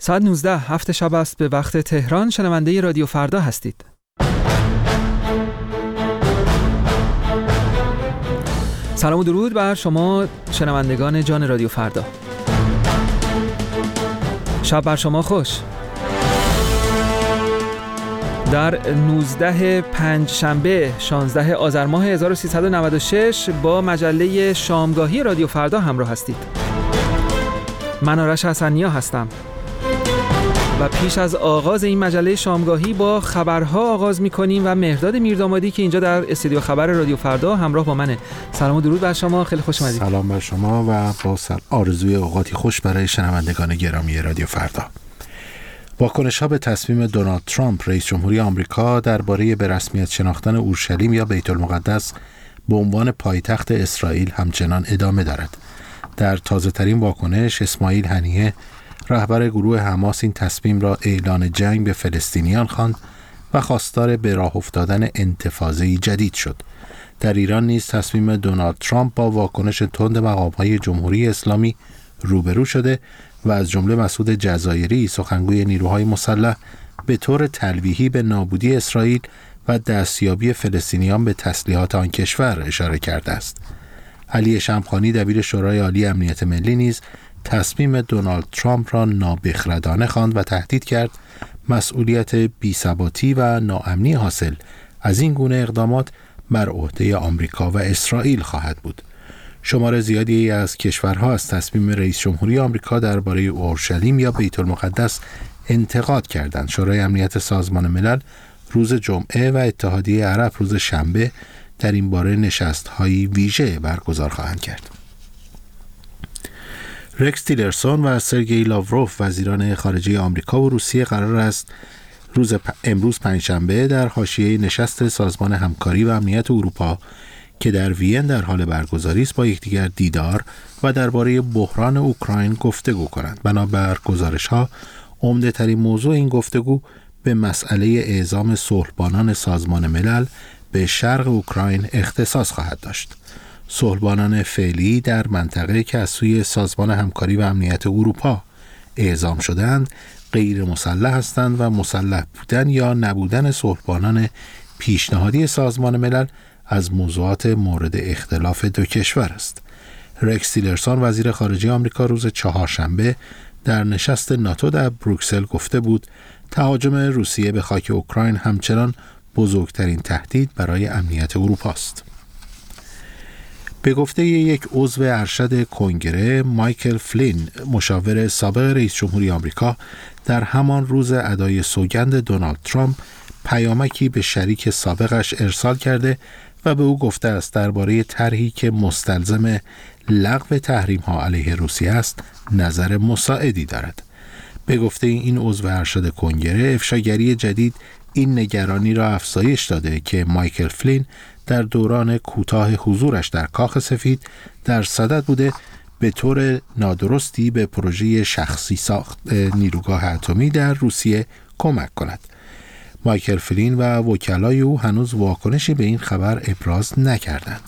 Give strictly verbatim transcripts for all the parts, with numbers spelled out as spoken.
ساعت نوزده هفت شب است به وقت تهران. شنونده رادیو فردا هستید. سلام و درود بر شما شنوندگان جان رادیو فردا. شب بر شما خوش. در نوزده پنجشنبه شانزده آذر ماه هزار و سیصد و نود و شش با مجله شامگاهی رادیو فردا همراه هستید. من آرش حسنیا هستم و پیش از آغاز این مجله شامگاهی با خبرها آغاز می‌کنیم و مهرداد میردامادی که اینجا در استودیو خبر رادیو فردا همراه با منه. سلام و درود بر شما، خیلی خوش اومدید. سلام بر شما و با آرزوی اوقاتی خوش برای شنوندگان گرامی رادیو فردا. واکنش‌ها به تصمیم دونالد ترامپ رئیس جمهوری آمریکا درباره به رسمیت شناختن اورشلیم یا بیت المقدس به عنوان پایتخت اسرائیل همچنان ادامه دارد. در تازه‌ترین واکنش اسماعیل هنیه رهبر گروه حماس این تصمیم را اعلان جنگ به فلسطینیان خواند و خواستار به راه افتادن انتفاضه‌ای جدید شد. در ایران نیز تصمیم دونالد ترامپ با واکنش تند مقام‌های جمهوری اسلامی روبرو شده و از جمله مسعود جزایری سخنگوی نیروهای مسلح به طور تلویحی به نابودی اسرائیل و دستیابی فلسطینیان به تسلیحات آن کشور اشاره کرده است. علی شمخانی دبیر شورای عالی امنیت ملی نیز تصمیم دونالد ترامپ را نابخردانه خواند و تهدید کرد مسئولیت بی‌ثباتی و ناامنی حاصل از این گونه اقدامات بر عهده آمریکا و اسرائیل خواهد بود. شمار زیادی از کشورها از تصمیم رئیس جمهوری آمریکا درباره اورشلیم یا بیت المقدس انتقاد کردند. شورای امنیت سازمان ملل روز جمعه و اتحادیه عرب روز شنبه در این باره نشست‌های ویژه برگزار خواهند کرد. رکس تیلرسون و سرگئی لاوروف وزیران خارجه آمریکا و روسیه قرار است روز پ... امروز پنجشنبه در حاشیه نشست سازمان همکاری و امنیت اروپا که در وین در حال برگزاری است با یکدیگر دیدار و درباره بحران اوکراین گفتگو کنند. بنابر گزارش‌ها عمده ترین موضوع این گفتگو به مسئله اعزام صلحبانان سازمان ملل به شرق اوکراین اختصاص خواهد داشت. صلحبانان فعلی در منطقه که از سوی سازمان همکاری و امنیت اروپا اعزام شدند غیر مسلح هستند و مسلح بودن یا نبودن صلحبانان پیشنهادی سازمان ملل از موضوعات مورد اختلاف دو کشور است. رکس تیلرسون وزیر خارجه آمریکا روز چهارشنبه در نشست ناتو در بروکسل گفته بود تهاجم روسیه به خاک اوکراین همچنان بزرگترین تهدید برای امنیت اروپا است. به گفته یک عضو ارشد کنگره مایکل فلین مشاور سابق رئیس جمهوری آمریکا در همان روز ادای سوگند دونالد ترامپ پیامکی به شریک سابقش ارسال کرده و به او گفته است درباره طرحی که مستلزم لغو تحریم‌ها علیه روسیه است نظر مساعدی دارد. به گفته این عضو ارشد کنگره افشاگری جدید این نگرانی را افزایش داده که مایکل فلین در دوران کوتاه حضورش در کاخ سفید در صدد بوده به طور نادرستی به پروژه شخصی ساخت نیروگاه اتمی در روسیه کمک کند. مایکل فلین و وکلای او هنوز واکنشی به این خبر ابراز نکردند.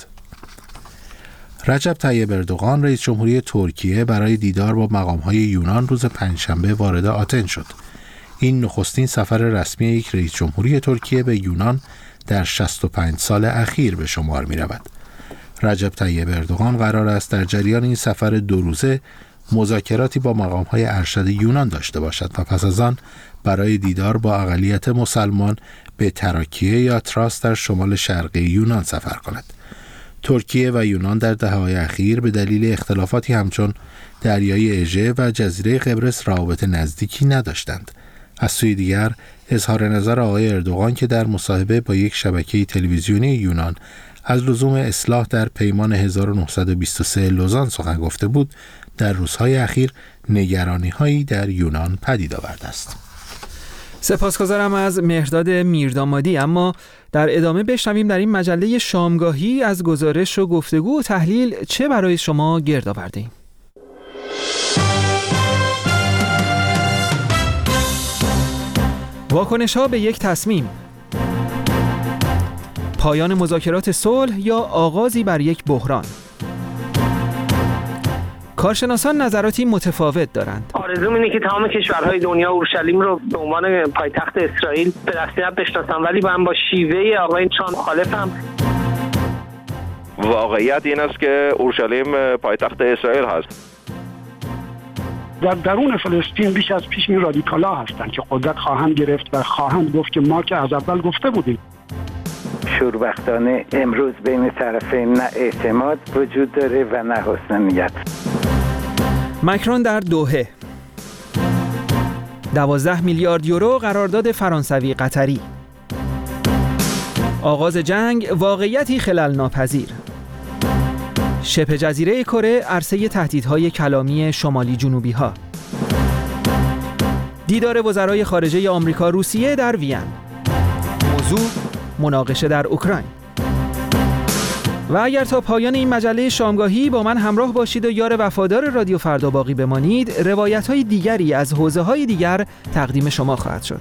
رجب طیب اردوغان رئیس جمهوری ترکیه برای دیدار با مقام‌های یونان روز پنجشنبه وارد آتن شد. این نخستین سفر رسمی یک رئیس جمهوری ترکیه به یونان در شصت و پنج سال اخیر به شمار می رود. رجب طیب اردوغان قرار است در جریان این سفر دو روزه مذاکراتی با مقام‌های ارشد یونان داشته باشد و پس از آن برای دیدار با اقلیت مسلمان به تراکیه یا تراس در شمال شرقی یونان سفر کند. ترکیه و یونان در دهه‌های اخیر به دلیل اختلافاتی همچون دریای اژه و جزیره قبرس روابط نزدیکی نداشتند. از سوی دیگر اظهار نظر آقای اردوغان که در مصاحبه با یک شبکه تلویزیونی یونان از لزوم اصلاح در پیمان هزار و نهصد و بیست و سه لوزان سخن گفته بود در روزهای اخیر نگرانی‌هایی در یونان پدید آورده است. سپاسگزارم از مهرداد میردامادی. اما در ادامه بشنویم در این مجله شامگاهی از گزارش و گفتگو و تحلیل چه برای شما گرد آورده‌ایم. واکنش‌ها به یک تصمیم، پایان مذاکرات صلح یا آغازی بر یک بحران، کارشناسان نظراتی متفاوت دارند. آرزوم اینه که تمام کشورهای دنیا اورشلیم رو به عنوان پایتخت اسرائیل به رسمیت بشناسن، ولی من با شیوه آقای ترامپ مخالفم. واقعیت این است که اورشلیم پایتخت اسرائیل هست. در درون فلسطین بیش از پیش می رادیکالا هستند که قدرت خواهند گرفت و خواهند گفت که ما که از اول گفته بودیم. شوربختانه امروز بین طرفین نه اعتماد وجود داره و نه حسن نیت. مکرون در دوحه. دوازده میلیارد یورو قرارداد فرانسوی قطری. آغاز جنگ واقعیتی خلل ناپذیر. شبه جزیره کره عرصه تهدیدهای کلامی شمالی جنوبی ها. دیدار وزرای خارجه آمریکا روسیه در وین. موضوع مناقشه در اوکراین. و اگر تا پایان این مجله شامگاهی با من همراه باشید و یار وفادار رادیو فردا باقی بمانید، روایت‌های دیگری از حوزه‌های دیگر تقدیم شما خواهد شد.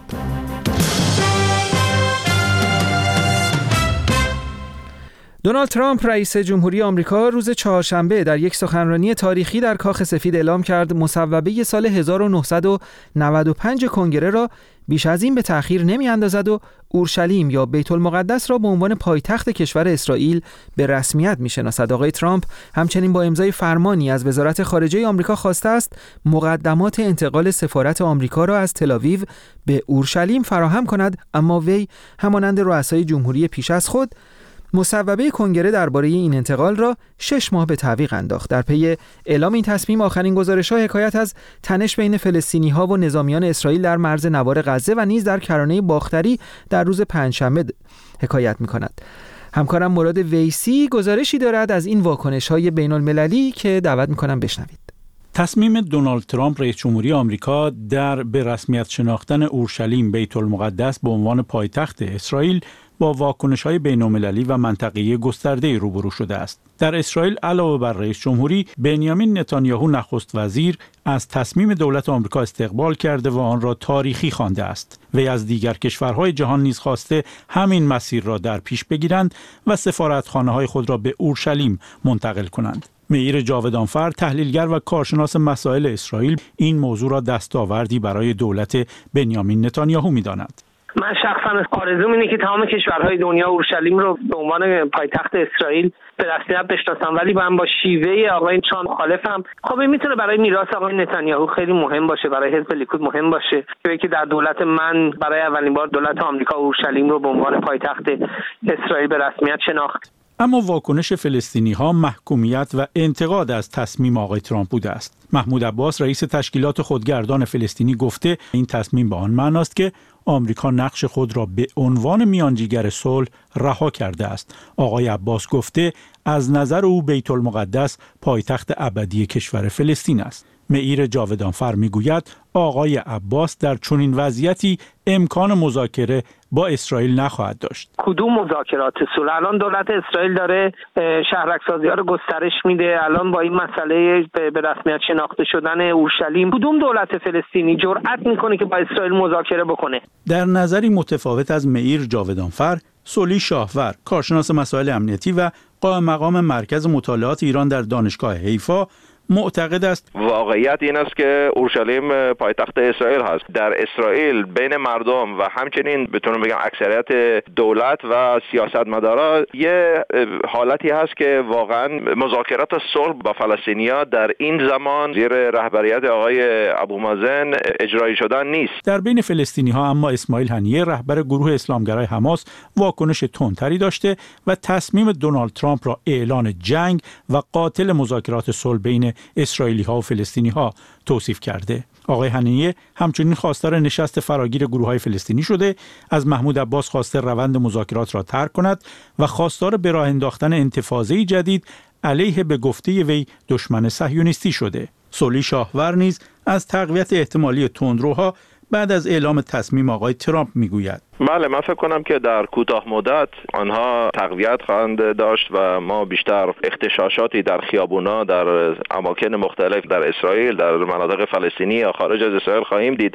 دونالد ترامپ رئیس جمهوری آمریکا روز چهارشنبه در یک سخنرانی تاریخی در کاخ سفید اعلام کرد مصوبه سال هزار و نهصد و نود و پنج کنگره را بیش از این به تأخیر نمی اندازد و اورشلیم یا بیت المقدس را به عنوان پایتخت کشور اسرائیل به رسمیت می شناسد. آقای ترامپ همچنین با امضای فرمانی از وزارت خارجه آمریکا خواسته است مقدمات انتقال سفارت آمریکا را از تل‌آویو به اورشلیم فراهم کند، اما وی همانند رؤسای جمهوری پیش از خود مصوبه کنگره درباره این انتقال را شش ماه به تعویق انداخت. در پی اعلام این تصمیم آخرین گزارش‌ها حکایت از تنش بین فلسطینی‌ها و نظامیان اسرائیل در مرز نوار غزه و نیز در کرانه باختری در روز پنجشنبه حکایت می‌کند. همکارم مراد ویسی گزارشی دارد از این واکنش‌های بین‌المللی که دعوت می‌کنم بشنوید. تصمیم دونالد ترامپ رئیس جمهوری آمریکا در به رسمیت شناختن اورشلیم بیت المقدس به عنوان پایتخت اسرائیل با واکنش‌های بین‌المللی و منطقه‌ای گسترده روبرو شده است. در اسرائیل علاوه بر رئیس جمهوری، بنیامین نتانیاهو نخست وزیر از تصمیم دولت آمریکا استقبال کرده و آن را تاریخی خوانده است. وی از دیگر کشورهای جهان نیز خواسته همین مسیر را در پیش بگیرند و سفارتخانه‌های خود را به اورشلیم منتقل کنند. معیر جاودانفر، تحلیلگر و کارشناس مسائل اسرائیل، این موضوع را دستاوردی برای دولت بنیامین نتانیاهو می‌داند. من شخصا آرزوم اینه که تمام کشورهای دنیا اورشلیم رو به عنوان پایتخت اسرائیل به رسمیت بشناسن، ولی من با شیوه آقای ترامپ مخالفم. خب این میتونه برای میراث آقای نتانیاهو خیلی مهم باشه، برای حزب لیکود مهم باشه که در دولت من برای اولین بار دولت آمریکا اورشلیم رو به عنوان پایتخت اسرائیل به رسمیت شناخت. اما واکنش فلسطینی‌ها محکومیت و انتقاد از تصمیم آقای ترامپ بوده است. محمود عباس رئیس تشکیلات خودگردان فلسطینی گفته این تصمیم به آن معناست که آمریکا نقش خود را به عنوان میانجیگر صلح رها کرده است. آقای عباس گفته از نظر او بیت المقدس پایتخت ابدی کشور فلسطین است. معیر جاودانفر میگوید آقای عباس در چنین وضعیتی امکان مذاکره با اسرائیل نخواهد داشت. کدوم مذاکرات صلح؟ الان دولت اسرائیل داره شهرک‌سازی‌ها رو گسترش میده. الان با این مسئله به رسمیت شناخته شدن اورشلیم کدوم دولت فلسطینی جرأت میکنه که با اسرائیل مذاکره بکنه؟ در نظری متفاوت از معیر جاودانفر، سولی شاهور، کارشناس مسائل امنیتی و قائم مقام مرکز مطالعات ایران در دانشگاه حیفا، معتقد است واقعیت این است که اورشلیم پایتخت اسرائیل هست. در اسرائیل بین مردم و همچنین بتونم بگم اکثریت دولت و سیاستمدارا یه حالتی هست که واقعا مذاکرات صلح با فلسطینیا در این زمان زیر رهبریت آقای ابو مازن اجرایی شدن نیست. در بین فلسطینی ها اما اسماعیل هنیه رهبر گروه اسلامگرای حماس واکنش تندتری داشته و تصمیم دونالد ترامپ را اعلان جنگ و قاتل مذاکرات صلح بین اسرائیلی ها و فلسطینی ها توصیف کرده. آقای هنیه همچنین خواستار نشست فراگیر گروه های فلسطینی شده، از محمود عباس خواسته روند مذاکرات را ترک کند و خواستار به راه انداختن انتفاضه‌ای جدید علیه به گفته وی دشمن صهیونیستی شده. سولی شاهور نیز از تقویت احتمالی تندروها بعد از اعلام تصمیم آقای ترامپ میگوید. بله، من فکر کنم که در کوتاه مدت آنها تقویت خواهند داشت و ما بیشتر اغتشاشاتی در خیابونا در اماکن مختلف در اسرائیل، در مناطق فلسطینی یا خارج از اسرائیل خواهیم دید.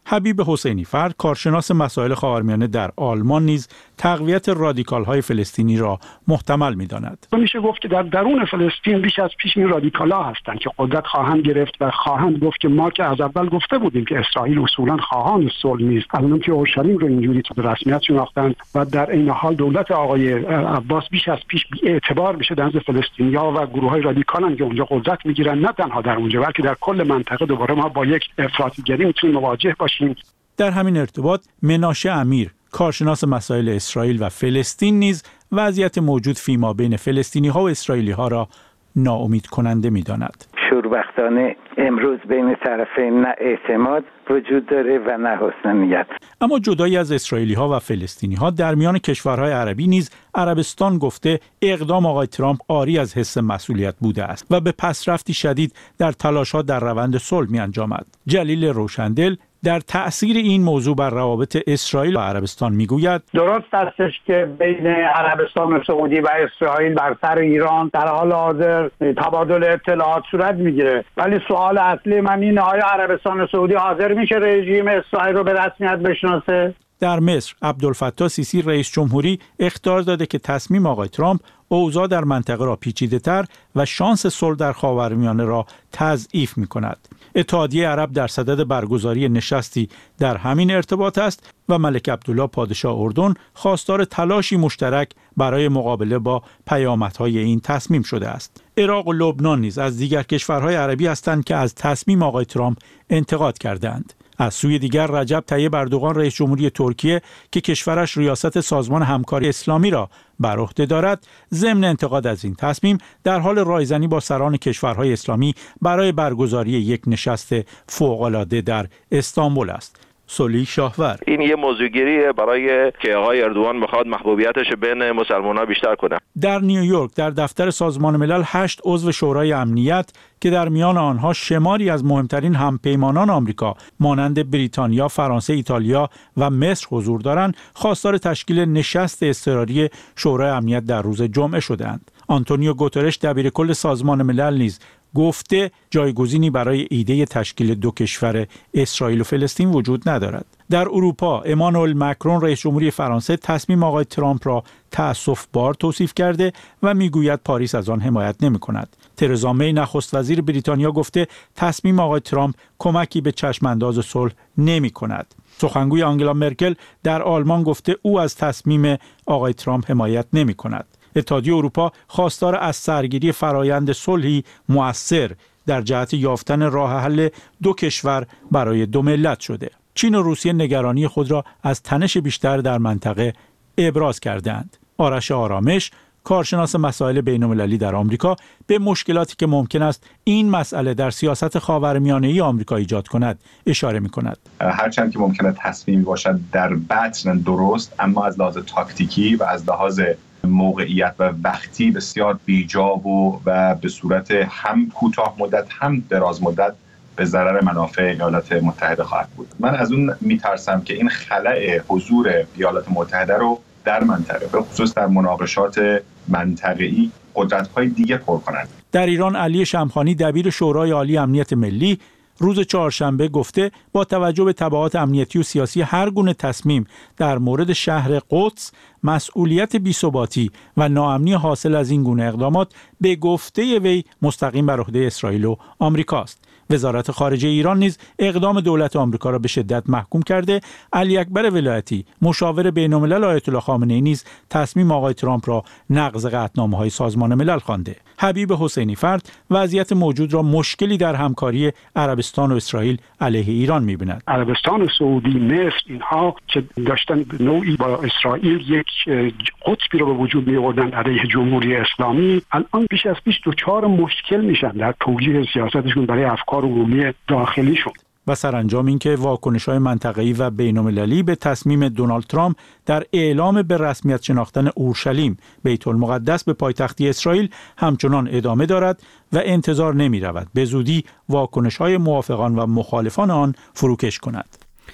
حبیب حسینی فرد، کارشناس مسائل خاورمیانه در آلمان، نیز تقویت رادیکال‌های فلسطینی را محتمل می‌داند. میشه گفت که در درون فلسطین بیش از پیش این رادیکال‌ها هستند که قدرت خواهند گرفت و خواهند گفت که ما که از اول گفته بودیم که اسرائیل اصولاً خواهان صلح نیست، الان که اورشلیم رو اینجوری به رسمیت شناختند و در این حال دولت آقای عباس بیش از پیش بی‌اعتبار میشه در نزد فلسطینی‌ها و گروه‌های رادیکالن که اونجا قدرت می‌گیرن، نه تنها در اونجا بلکه در کل منطقه دوباره ما با یک افراطی‌گری میتونیم مواجه باشیم. در همین ارتباط مناشه امیر، کارشناس مسائل اسرائیل و فلسطین، نیز وضعیت موجود فیما بین فلسطینی‌ها و اسرائیلی‌ها را ناامید کننده می‌داند. شوربختانه امروز بین طرفین نه اعتماد وجود داره و نه حسن نیت. اما جدایی از اسرائیلی‌ها و فلسطینی‌ها، در میان کشورهای عربی نیز عربستان گفته اقدام آقای ترامپ عاری از حس مسئولیت بوده است و به پسرفتی شدید در تلاش‌ها در روند صلح می‌انجامد. جلیل روشندل در تأثیر این موضوع بر روابط اسرائیل و عربستان میگوید درست استش که بین عربستان و سعودی و اسرائیل بر سر ایران در حال حاضر تبادل اطلاعات صورت میگیره، ولی سوال اصلی من اینه آیا عربستان و سعودی حاضر میشه رژیم اسرائیل رو به رسمیت بشناسه؟ در مصر عبدالفتاح سیسی رئیس جمهوری اخطار داده که تصمیم آقای ترامپ اوضاع در منطقه را پیچیده‌تر و شانس صلح در خاورمیانه را تضعیف می‌کند. اتحادیه عرب در صدد برگزاری نشستی در همین ارتباط است و ملک عبدالله پادشاه اردن خواستار تلاشی مشترک برای مقابله با پیامدهای این تصمیم شده است. عراق و لبنان نیز از دیگر کشورهای عربی هستند که از تصمیم آقای ترامپ انتقاد کردند. از سوی دیگر رجب طیب اردوغان رئیس جمهوری ترکیه که کشورش ریاست سازمان همکاری اسلامی را بر عهده دارد، ضمن انتقاد از این تصمیم در حال رایزنی با سران کشورهای اسلامی برای برگزاری یک نشست فوق‌العاده در استانبول است. سلی شاهور: این یه موضوعگیریه برای که آقای اردوغان میخواد محبوبیتش بین مسلمان‌ها بیشتر کنه. در نیویورک در دفتر سازمان ملل هشت عضو شورای امنیت که در میان آنها شماری از مهمترین همپیمانان آمریکا مانند بریتانیا، فرانسه، ایتالیا و مصر حضور دارند، خواستار تشکیل نشست اضطراری شورای امنیت در روز جمعه شدند. آنتونیو گوترش دبیرکل سازمان ملل نیز گفته جایگزینی برای ایده تشکیل دو کشور اسرائیل و فلسطین وجود ندارد. در اروپا امانوئل مکرون رئیس جمهوری فرانسه تصمیم آقای ترامپ را تأسف بار توصیف کرده و میگوید پاریس از آن حمایت نمی‌کند. ترزا می نخست وزیر بریتانیا گفته تصمیم آقای ترامپ کمکی به چشمانداز صلح نمی‌کند. سخنگوی آنگلا مرکل در آلمان گفته او از تصمیم آقای ترامپ حمایت نمی‌کند. اتحادیه اروپا خواستار از سرگیری فرایند صلحی مؤثر در جهت یافتن راه حل دو کشور برای دو ملت شده. چین و روسیه نگرانی خود را از تنش بیشتر در منطقه ابراز کردند. آرش آرامش، کارشناس مسائل بین‌المللی در آمریکا، به مشکلاتی که ممکن است این مسئله در سیاست خاورمیانه‌ای آمریکا ایجاد کند اشاره می‌کند. هرچند که ممکنه تصمیمی باشد در بطن درست، اما از لحاظ تاکتیکی و از لحاظ موقعیت و وقتی بسیار بیجاب و و به صورت هم کوتاه مدت هم دراز مدت به ضرر منافع ایالات متحده خواهد بود. من از اون میترسم که این خلأ حضور ایالات متحده رو در منطقه، به خصوص در مناقشات منطقه‌ای، قدرت‌های دیگه پر کنند. در ایران علی شمخانی دبیر شورای عالی امنیت ملی روز چهارشنبه گفته با توجه به تبعات امنیتی و سیاسی هر گونه تصمیم در مورد شهر قدس، مسئولیت بی‌ثباتی و ناامنی حاصل از این گونه اقدامات به گفته وی مستقیم بر عهده اسرائیل و آمریکاست. وزارت خارجه ایران نیز اقدام دولت آمریکا را به شدت محکوم کرده. علی اکبر ولایتی مشاور بین‌الملل آیت الله خامنه‌ای نیز تصمیم آقای ترامپ را نقض قطعنامه‌های سازمان ملل خوانده. حبیب حسینی فرد وضعیت موجود را مشکلی در همکاری عربستان و اسرائیل علیه ایران می‌بیند. عربستان و سعودی، مصر، اینها که داشتن نوعی با اسرائیل یک قطبی رو به وجود می‌آوردن علیه جمهوری اسلامی، الان بیش از پیش دچار مشکل میشن در توجیه سیاستشون برای افکار عمومی داخلیشون. و سرانجام اینکه واکنش‌های منطقه‌ای و بین‌المللی به تصمیم دونالد ترامپ در اعلام به رسمیت شناختن اورشلیم بیت المقدس به پایتختی اسرائیل همچنان ادامه دارد و انتظار نمی‌رود به زودی واکنش‌های موافقان و مخالفان آن فروکش کند.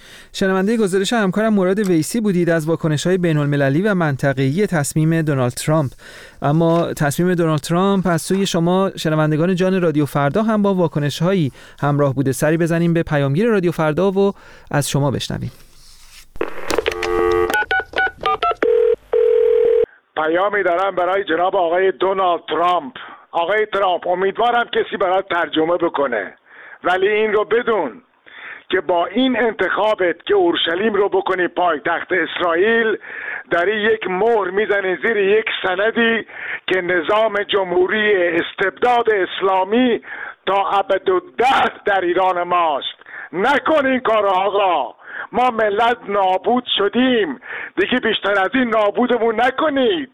شنونده گزارش همکارم مراد ویسی بودید از واکنش‌های بین‌المللی و منطقه‌ای تصمیم دونالد ترامپ. اما تصمیم دونالد ترامپ از سوی شما شنوندگان جان رادیو فردا هم با واکنش‌هایی همراه بوده. سری بزنیم به پیامگیر رادیو فردا و از شما بشنویم. پیامی دارم برای جناب آقای دونالد ترامپ. آقای ترامپ، امیدوارم کسی برات ترجمه بکنه، ولی این رو بدون که با این انتخابت که اورشلیم رو بکنی پایتخت اسرائیل، داری یک مهر میزنی زیر یک سندی که نظام جمهوری استبداد اسلامی تا ابدالدهر در ایران ماست. نکن این کار آقا، ما ملت نابود شدیم دیگه، بیشتر از این نابودمون نکنید.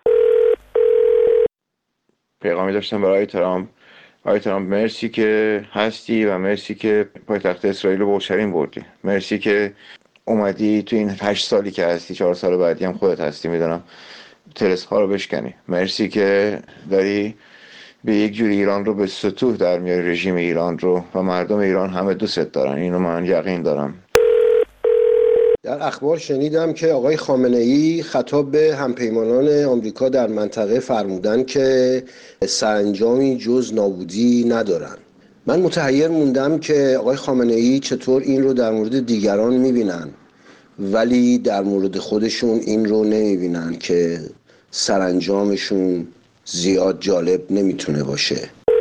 پیغامی داشتم برای ترامپ. آقای ترامپ، مرسی که هستی و مرسی که پایتخت اسرائیل رو به اورشلیم بردی. مرسی که اومدی تو این هشت سالی که هستی، چهار سال بعدی هم خودت هستی، میدونم، طلسم ها رو بشکنی. مرسی که داری به یک جوری ایران رو به سطوح در میاری، رژیم ایران رو، و مردم ایران همه دوست دارن. اینو من یقین دارم. در اخبار شنیدم که آقای خامنه‌ای خطاب به همپیمانان آمریکا در منطقه فرمودن که سرانجامی جز نابودی ندارن. من متحیر موندم که آقای خامنه‌ای چطور این رو در مورد دیگران میبینن ولی در مورد خودشون این رو نمیبینن که سرانجامشون زیاد جالب نمیتونه باشه.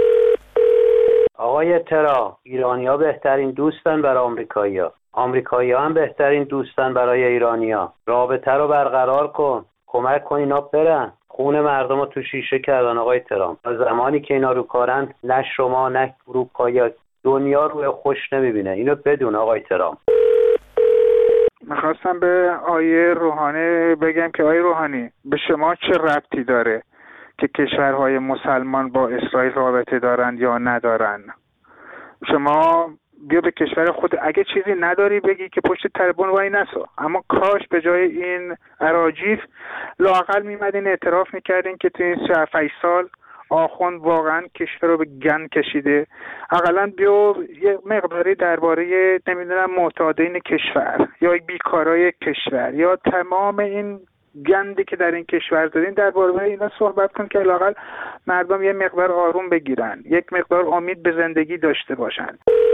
آقای ترا، ایرانی‌ها بهترین دوستن برای آمریکایی‌ها. آمریکایی‌ها هم بهترین دوستن برای ایرانی‌ها. رابطه رو برقرار کن. کمک کن اینا برن. خون مردم رو تو شیشه کردن آقای ترامپ. از زمانی که اینا رو کارن، نه شما نه اروپایی‌ها، دنیا روی خوش نمیبینه. اینو بدون آقای ترامپ. میخواستم به آیه روحانی بگم که آیه روحانی، به شما چه ربطی داره که کشورهای مسلمان با اسرائیل رابطه دارن یا ندارن؟ شما بیا به کشور خود، اگه چیزی نداری بگی که پشت تلفن وای نسو. اما کاش به جای این اراجیف لااقل میمدین اعتراف میکردین که تو این سه هفت سال آخوند واقعا کشور رو به گند کشیده. اقلا بیا یه مقداری درباره نمیدونم معتادین کشور یا بیکارای کشور یا تمام این گندی که در این کشور دارین درباره اینا صحبت کن که لااقل مردم یه مقدار آروم بگیرن، یک مقدار امید به زندگی داشته باشن.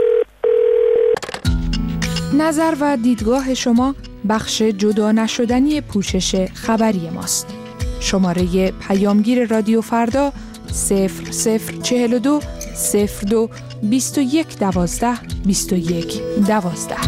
نظر و دیدگاه شما بخش جدا نشدنی پوشش خبری ماست. شماره پیامگیر رادیو فردا صفر صفر چهل و دو صفر دو بیست و یک دوازده بیست و یک دوازده.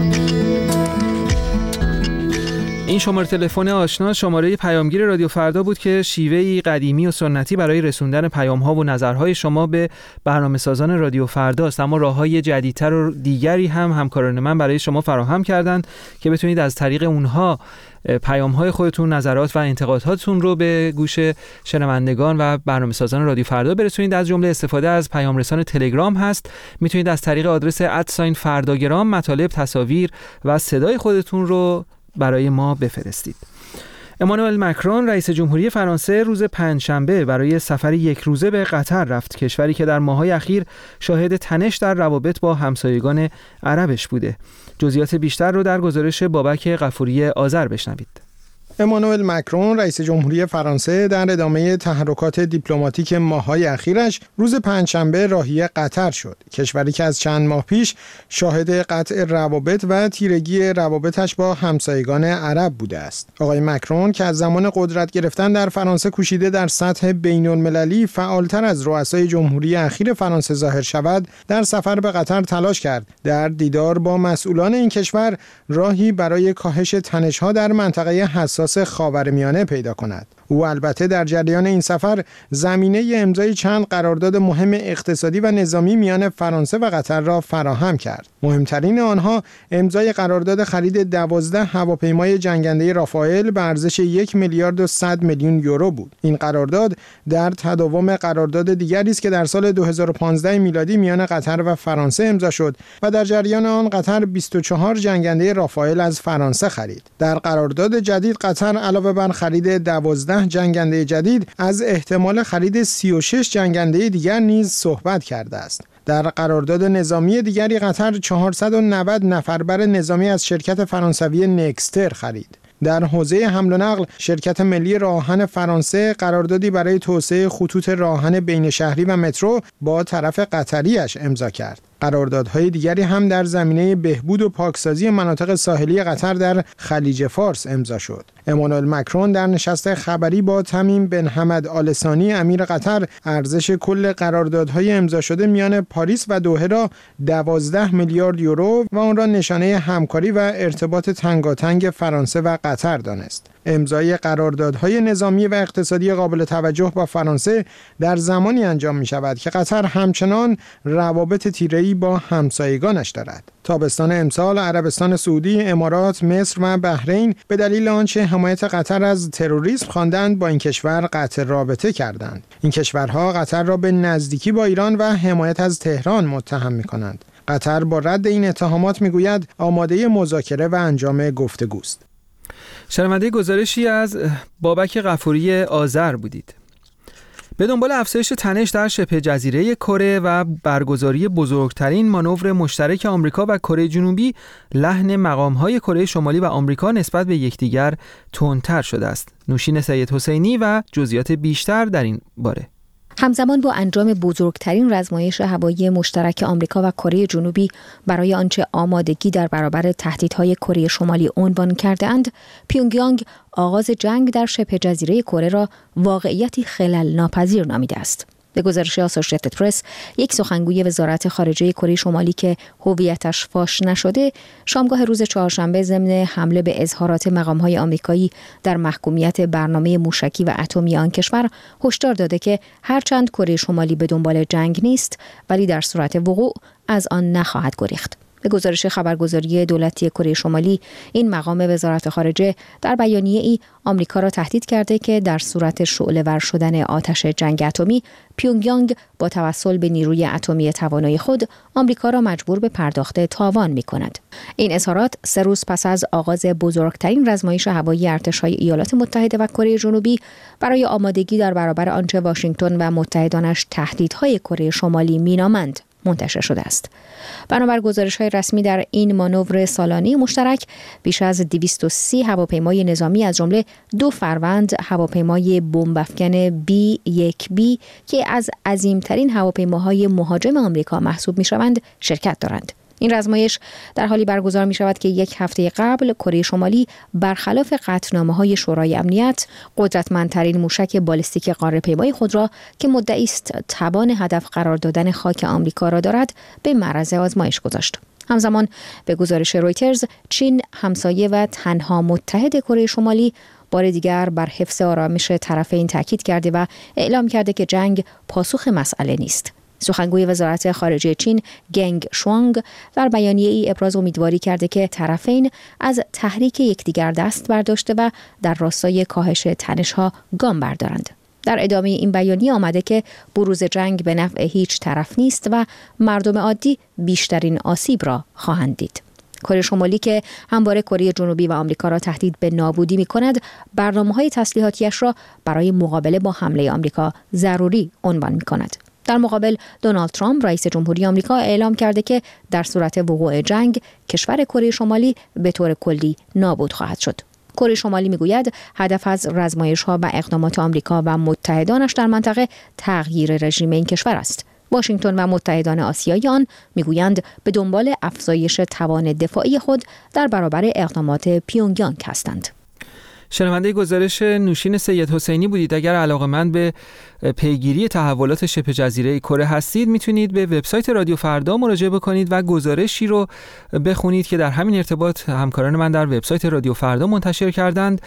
این شماره تلفن آشنا شماره پیامگیر رادیو فردا بود که شیوهی قدیمی و سنتی برای رسوندن پیام‌ها و نظرهای شما به برنامه‌سازان رادیو فردا است، اما راه‌های جدیدتر و دیگری هم همکاران من برای شما فراهم کردند که بتونید از طریق اونها پیام‌های خودتون، نظرات و انتقاداتتون رو به گوش شنوندگان و برنامه‌سازان رادیو فردا برسونید. از جمله استفاده از پیام رسان تلگرام هست. میتونید از طریق آدرس ادساین فرداگرام مطالب، تصاویر و صدای خودتون رو برای ما بفرستید. امانوئل مکرون رئیس جمهوری فرانسه روز پنجشنبه برای سفر یک روزه به قطر رفت، کشوری که در ماه‌های اخیر شاهد تنش در روابط با همسایگان عربش بوده. جزئیات بیشتر رو در گزارش بابک غفوری آذر بشنوید. امانوئل مکرون رئیس جمهوری فرانسه در ادامه تحرکات دیپلماتیک ماه‌های اخیرش روز پنجشنبه راهی قطر شد، کشوری که از چند ماه پیش شاهد قطع روابط و تیرگی روابطش با همسایگان عرب بوده است. آقای مکرون که از زمان قدرت گرفتن در فرانسه کوشیده در سطح بین‌المللی فعالتر از رؤسای جمهوری اخیر فرانسه ظاهر شود، در سفر به قطر تلاش کرد در دیدار با مسئولان این کشور راهی برای کاهش تنش‌ها در منطقه حساس خاورمیانه پیدا کند. او البته در جریان این سفر زمینه امضای چند قرارداد مهم اقتصادی و نظامی میان فرانسه و قطر را فراهم کرد. مهمترین آنها امضای قرارداد خرید دوازده هواپیمای جنگنده رافائل به ارزش یک میلیارد و صد میلیون یورو بود. این قرارداد در تداوم قرارداد دیگری است که در سال دو هزار و پانزده میلادی میان قطر و فرانسه امضا شد و در جریان آن قطر بیست و چهار جنگنده رافائل از فرانسه خرید. در قرارداد جدید قطر علاوه بر خرید دوازده ده جنگنده جدید از احتمال خرید سی و شش جنگنده دیگر نیز صحبت کرده است. در قرارداد نظامی دیگری قطر چهارصد و نود نفربر نظامی از شرکت فرانسوی نکستر خرید. در حوزه حمل و نقل شرکت ملی راهن فرانسه قراردادی برای توسعه خطوط راهن بین شهری و مترو با طرف قطریش امضا کرد. قراردادهای دیگری هم در زمینه بهبود و پاکسازی مناطق ساحلی قطر در خلیج فارس امضا شد. امانوئل مکرون در نشست خبری با تمیم بن حمد آل ثانی امیر قطر ارزش کل قراردادهای امضا شده میان پاریس و دوحه را دوازده میلیارد یورو و آن را نشانه همکاری و ارتباط تنگاتنگ فرانسه و قطر دانست. امضای قراردادهای نظامی و اقتصادی قابل توجه با فرانسه در زمانی انجام می شود که قطر همچنان روابط تیره‌ای با همسایگانش دارد. تابستان امسال عربستان سعودی، امارات، مصر و بحرین به دلیل آنچه حمایت قطر از تروریسم خواندند با این کشور قطع رابطه کردند. این کشورها قطر را به نزدیکی با ایران و حمایت از تهران متهم می‌کنند. قطر با رد این اتهامات می‌گوید آماده مذاکره و انجام گفتگوست. شنونده گزارشی از بابک غفوری آذر بودید. به دنبال افزایش تنش در شبه جزیره کره و برگزاری بزرگترین مانور مشترک آمریکا و کره جنوبی، لحن مقام‌های کره شمالی و آمریکا نسبت به یکدیگر تندتر شده است. نوشین سید حسینی و جزئیات بیشتر در این باره. همزمان با انجام بزرگترین رزمایش هوایی مشترک آمریکا و کره جنوبی برای آنچه آمادگی در برابر تهدیدهای کره شمالی عنوان کرده‌اند، پیونگیانگ آغاز جنگ در شبه جزیره کره را واقعیتی خلل ناپذیر نامیده است. به گزارش آسوشییتد پرس، یک سخنگوی وزارت خارجه کره شمالی که هویتش فاش نشده، شامگاه روز چهارشنبه ضمن حمله به اظهارات مقام‌های آمریکایی در محکومیت برنامه موشکی و اتمی آن کشور، هشدار داده که هرچند کره شمالی به دنبال جنگ نیست، ولی در صورت وقوع از آن نخواهد گریخت. به گزارش خبرگزاری دولتی کره شمالی، این مقام وزارت خارجه در بیانیه‌ای آمریکا را تهدید کرده که در صورت شعله‌ور شدن آتش جنگ اتمی، پیونگیانگ با توسل به نیروی اتمی توانای خود آمریکا را مجبور به پرداخت تاوان می‌کند. این اظهارات سه روز پس از آغاز بزرگترین رزمایش هوایی ارتش‌های ایالات متحده و کره جنوبی برای آمادگی در برابر آنچه واشنگتن و متحدانش تهدیدهای کره شمالی مینامند منتشر شده است. بنابر گزارش‌های رسمی در این مانور سالانه مشترک، بیش از دویست و سی هواپیمای نظامی از جمله دو فروند هواپیمای بمب‌افکن بی یک بی که از عظیم‌ترین هواپیماهای مهاجم آمریکا محسوب می‌شوند، شرکت دارند. این رزمایش در حالی برگزار می شود که یک هفته قبل کره شمالی برخلاف قطعنامه‌های شورای امنیت قدرتمندترین موشک بالستیک قاره‌پیمای خود را که مدعی است توان هدف قرار دادن خاک آمریکا را دارد به معرض آزمایش گذاشت. همزمان به گزارش رویترز، چین همسایه و تنها متحد کره شمالی بار دیگر بر حفظ آرامش طرفین تاکید کرده و اعلام کرده که جنگ پاسخ مسئله نیست. سخنگوی وزارت خارجه چین گنگ شوانگ در بیانیه‌ای ابراز امیدواری کرده که طرفین از تحریک یکدیگر دست برداشته و در راستای کاهش تنش‌ها گام بردارند. در ادامه این بیانیه آمده که بروز جنگ به نفع هیچ طرف نیست و مردم عادی بیشترین آسیب را خواهند دید. کره شمالی که همواره کره جنوبی و آمریکا را تهدید به نابودی می‌کند، برنامه‌های تسلیحاتیش را برای مقابله با حمله آمریکا ضروری عنوان می‌کند. در مقابل، دونالد ترامپ رئیس جمهوری آمریکا اعلام کرده که در صورت وقوع جنگ، کشور کره شمالی به طور کلی نابود خواهد شد. کره شمالی میگوید هدف از رزمایش‌ها و اقدامات آمریکا و متحدانش در منطقه تغییر رژیم این کشور است. واشنگتن و متحدان آسیایی آن میگویند به دنبال افزایش توان دفاعی خود در برابر اقدامات پیونگیانگ هستند. شنونده گزارش نوشین سید حسینی بودید. اگر علاقه‌مند به پیگیری تحولات شبه جزیره کره هستید، میتونید به وبسایت رادیو فردا مراجعه بکنید و گزارشی رو بخونید که در همین ارتباط همکاران من در وبسایت رادیو فردا منتشر کردند.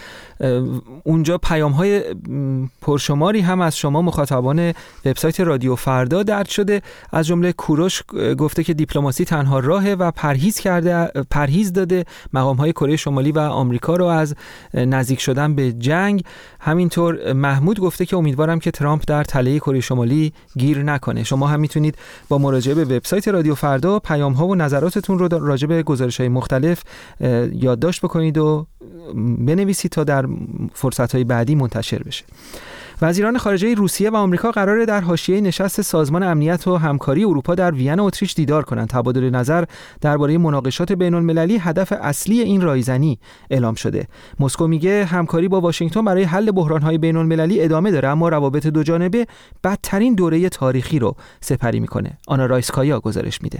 اونجا پیام‌های پرشماری هم از شما مخاطبان وبسایت رادیو فردا درج شده. از جمله کوروش گفته که دیپلماسی تنها راهه و پرهیز کرده پرهیز داده مقام‌های کره شمالی و آمریکا رو از نزدیک نزدیک شدن به جنگ. همینطور محمود گفته که امیدوارم که ترامپ در تله کره شمالی گیر نکنه. شما هم میتونید با مراجعه به وبسایت رادیو فردا پیام‌ها و نظراتتون رو راجع به گزارش‌های مختلف یادداشت بکنید و بنویسید تا در فرصت‌های بعدی منتشر بشه. وزیران خارجه روسیه و آمریکا قراره در حاشیه نشست سازمان امنیت و همکاری اروپا در وین اتریش دیدار کنند. تبادل نظر درباره مناقشات بین‌المللی هدف اصلی این رایزنی اعلام شده. مسکو میگه همکاری با واشنگتن برای حل بحران‌های بین‌المللی ادامه داره، اما روابط دوجانبه بدترین دوره تاریخی رو سپری میکنه. آنا رایسکایا گزارش میده.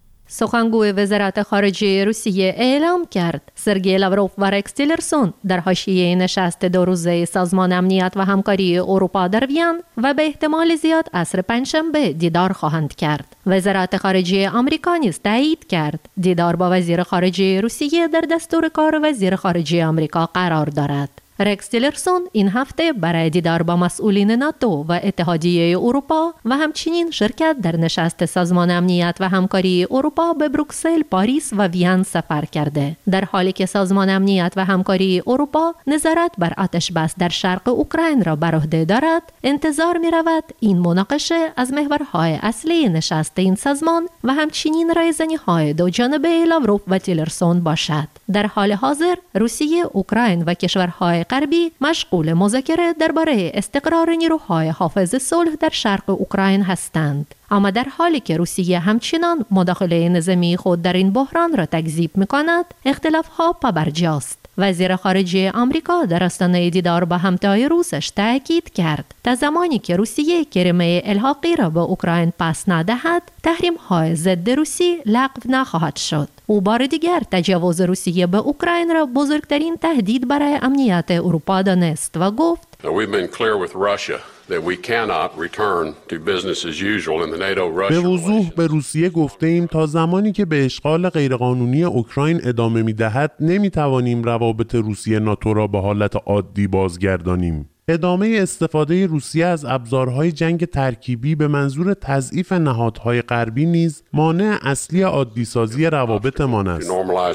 سخنگوی وزارت خارجه روسیه اعلام کرد سرگئی لاوروف و رکس تیلرسون در حاشیه نشست دو روزه سازمان امنیت و همکاری اروپا در وین و به احتمال زیاد عصر پنجشنبه دیدار خواهند کرد. وزارت خارجه آمریکا نیز تایید کرد دیدار با وزیر خارجه روسیه در دستور کار وزیر خارجه آمریکا قرار دارد. رکس تیلرسون این هفته برای دیدار با مسئولین ناتو و اتحادیه اروپا و همچنین شرکت در نشست سازمان امنیت و همکاری اروپا به بروکسل، پاریس و وین سفر کرده. در حالی که سازمان امنیت و همکاری اروپا نظارت بر آتش بس در شرق اوکراین را بر عهده دارد، انتظار می رود این مناقشه از محورهای اصلی نشست این سازمان و همچنین رایزنی‌های دو جانبه لاوروف و تیلرسون باشد. در حال حاضر روسیه، اوکراین و کشورهای غربی مشغول مذاکره درباره استقرار نیروهای حافظ صلح در شرق اوکراین هستند. اما در حالی که روسیه همچنان مداخله نظامی خود در این بحران را تکذیب می‌کند، اختلاف‌ها پابرجاست. وزیر خارجه آمریکا در آستانه دیدار با همتای روسش تاکید کرد تا زمانی که روسیه کریمه الحاقی را به اوکراین پس ندهد، تحریم‌های ضد روسی لغو نخواهد شد. او بار دیگر تجاوز روسیه به اوکراین را بزرگترین تهدید برای امنیت اروپا دانست و گفت به وضوح به روسیه گفته ایم تا زمانی که به اشغال غیرقانونی اوکراین ادامه می‌دهد نمی‌توانیم روابط روسیه ناتو را به حالت عادی بازگردانیم. ادامه استفاده روسیه از ابزارهای جنگ ترکیبی به منظور تضعیف نهادهای غربی نیز مانع اصلی عادی‌سازی روابطمان است.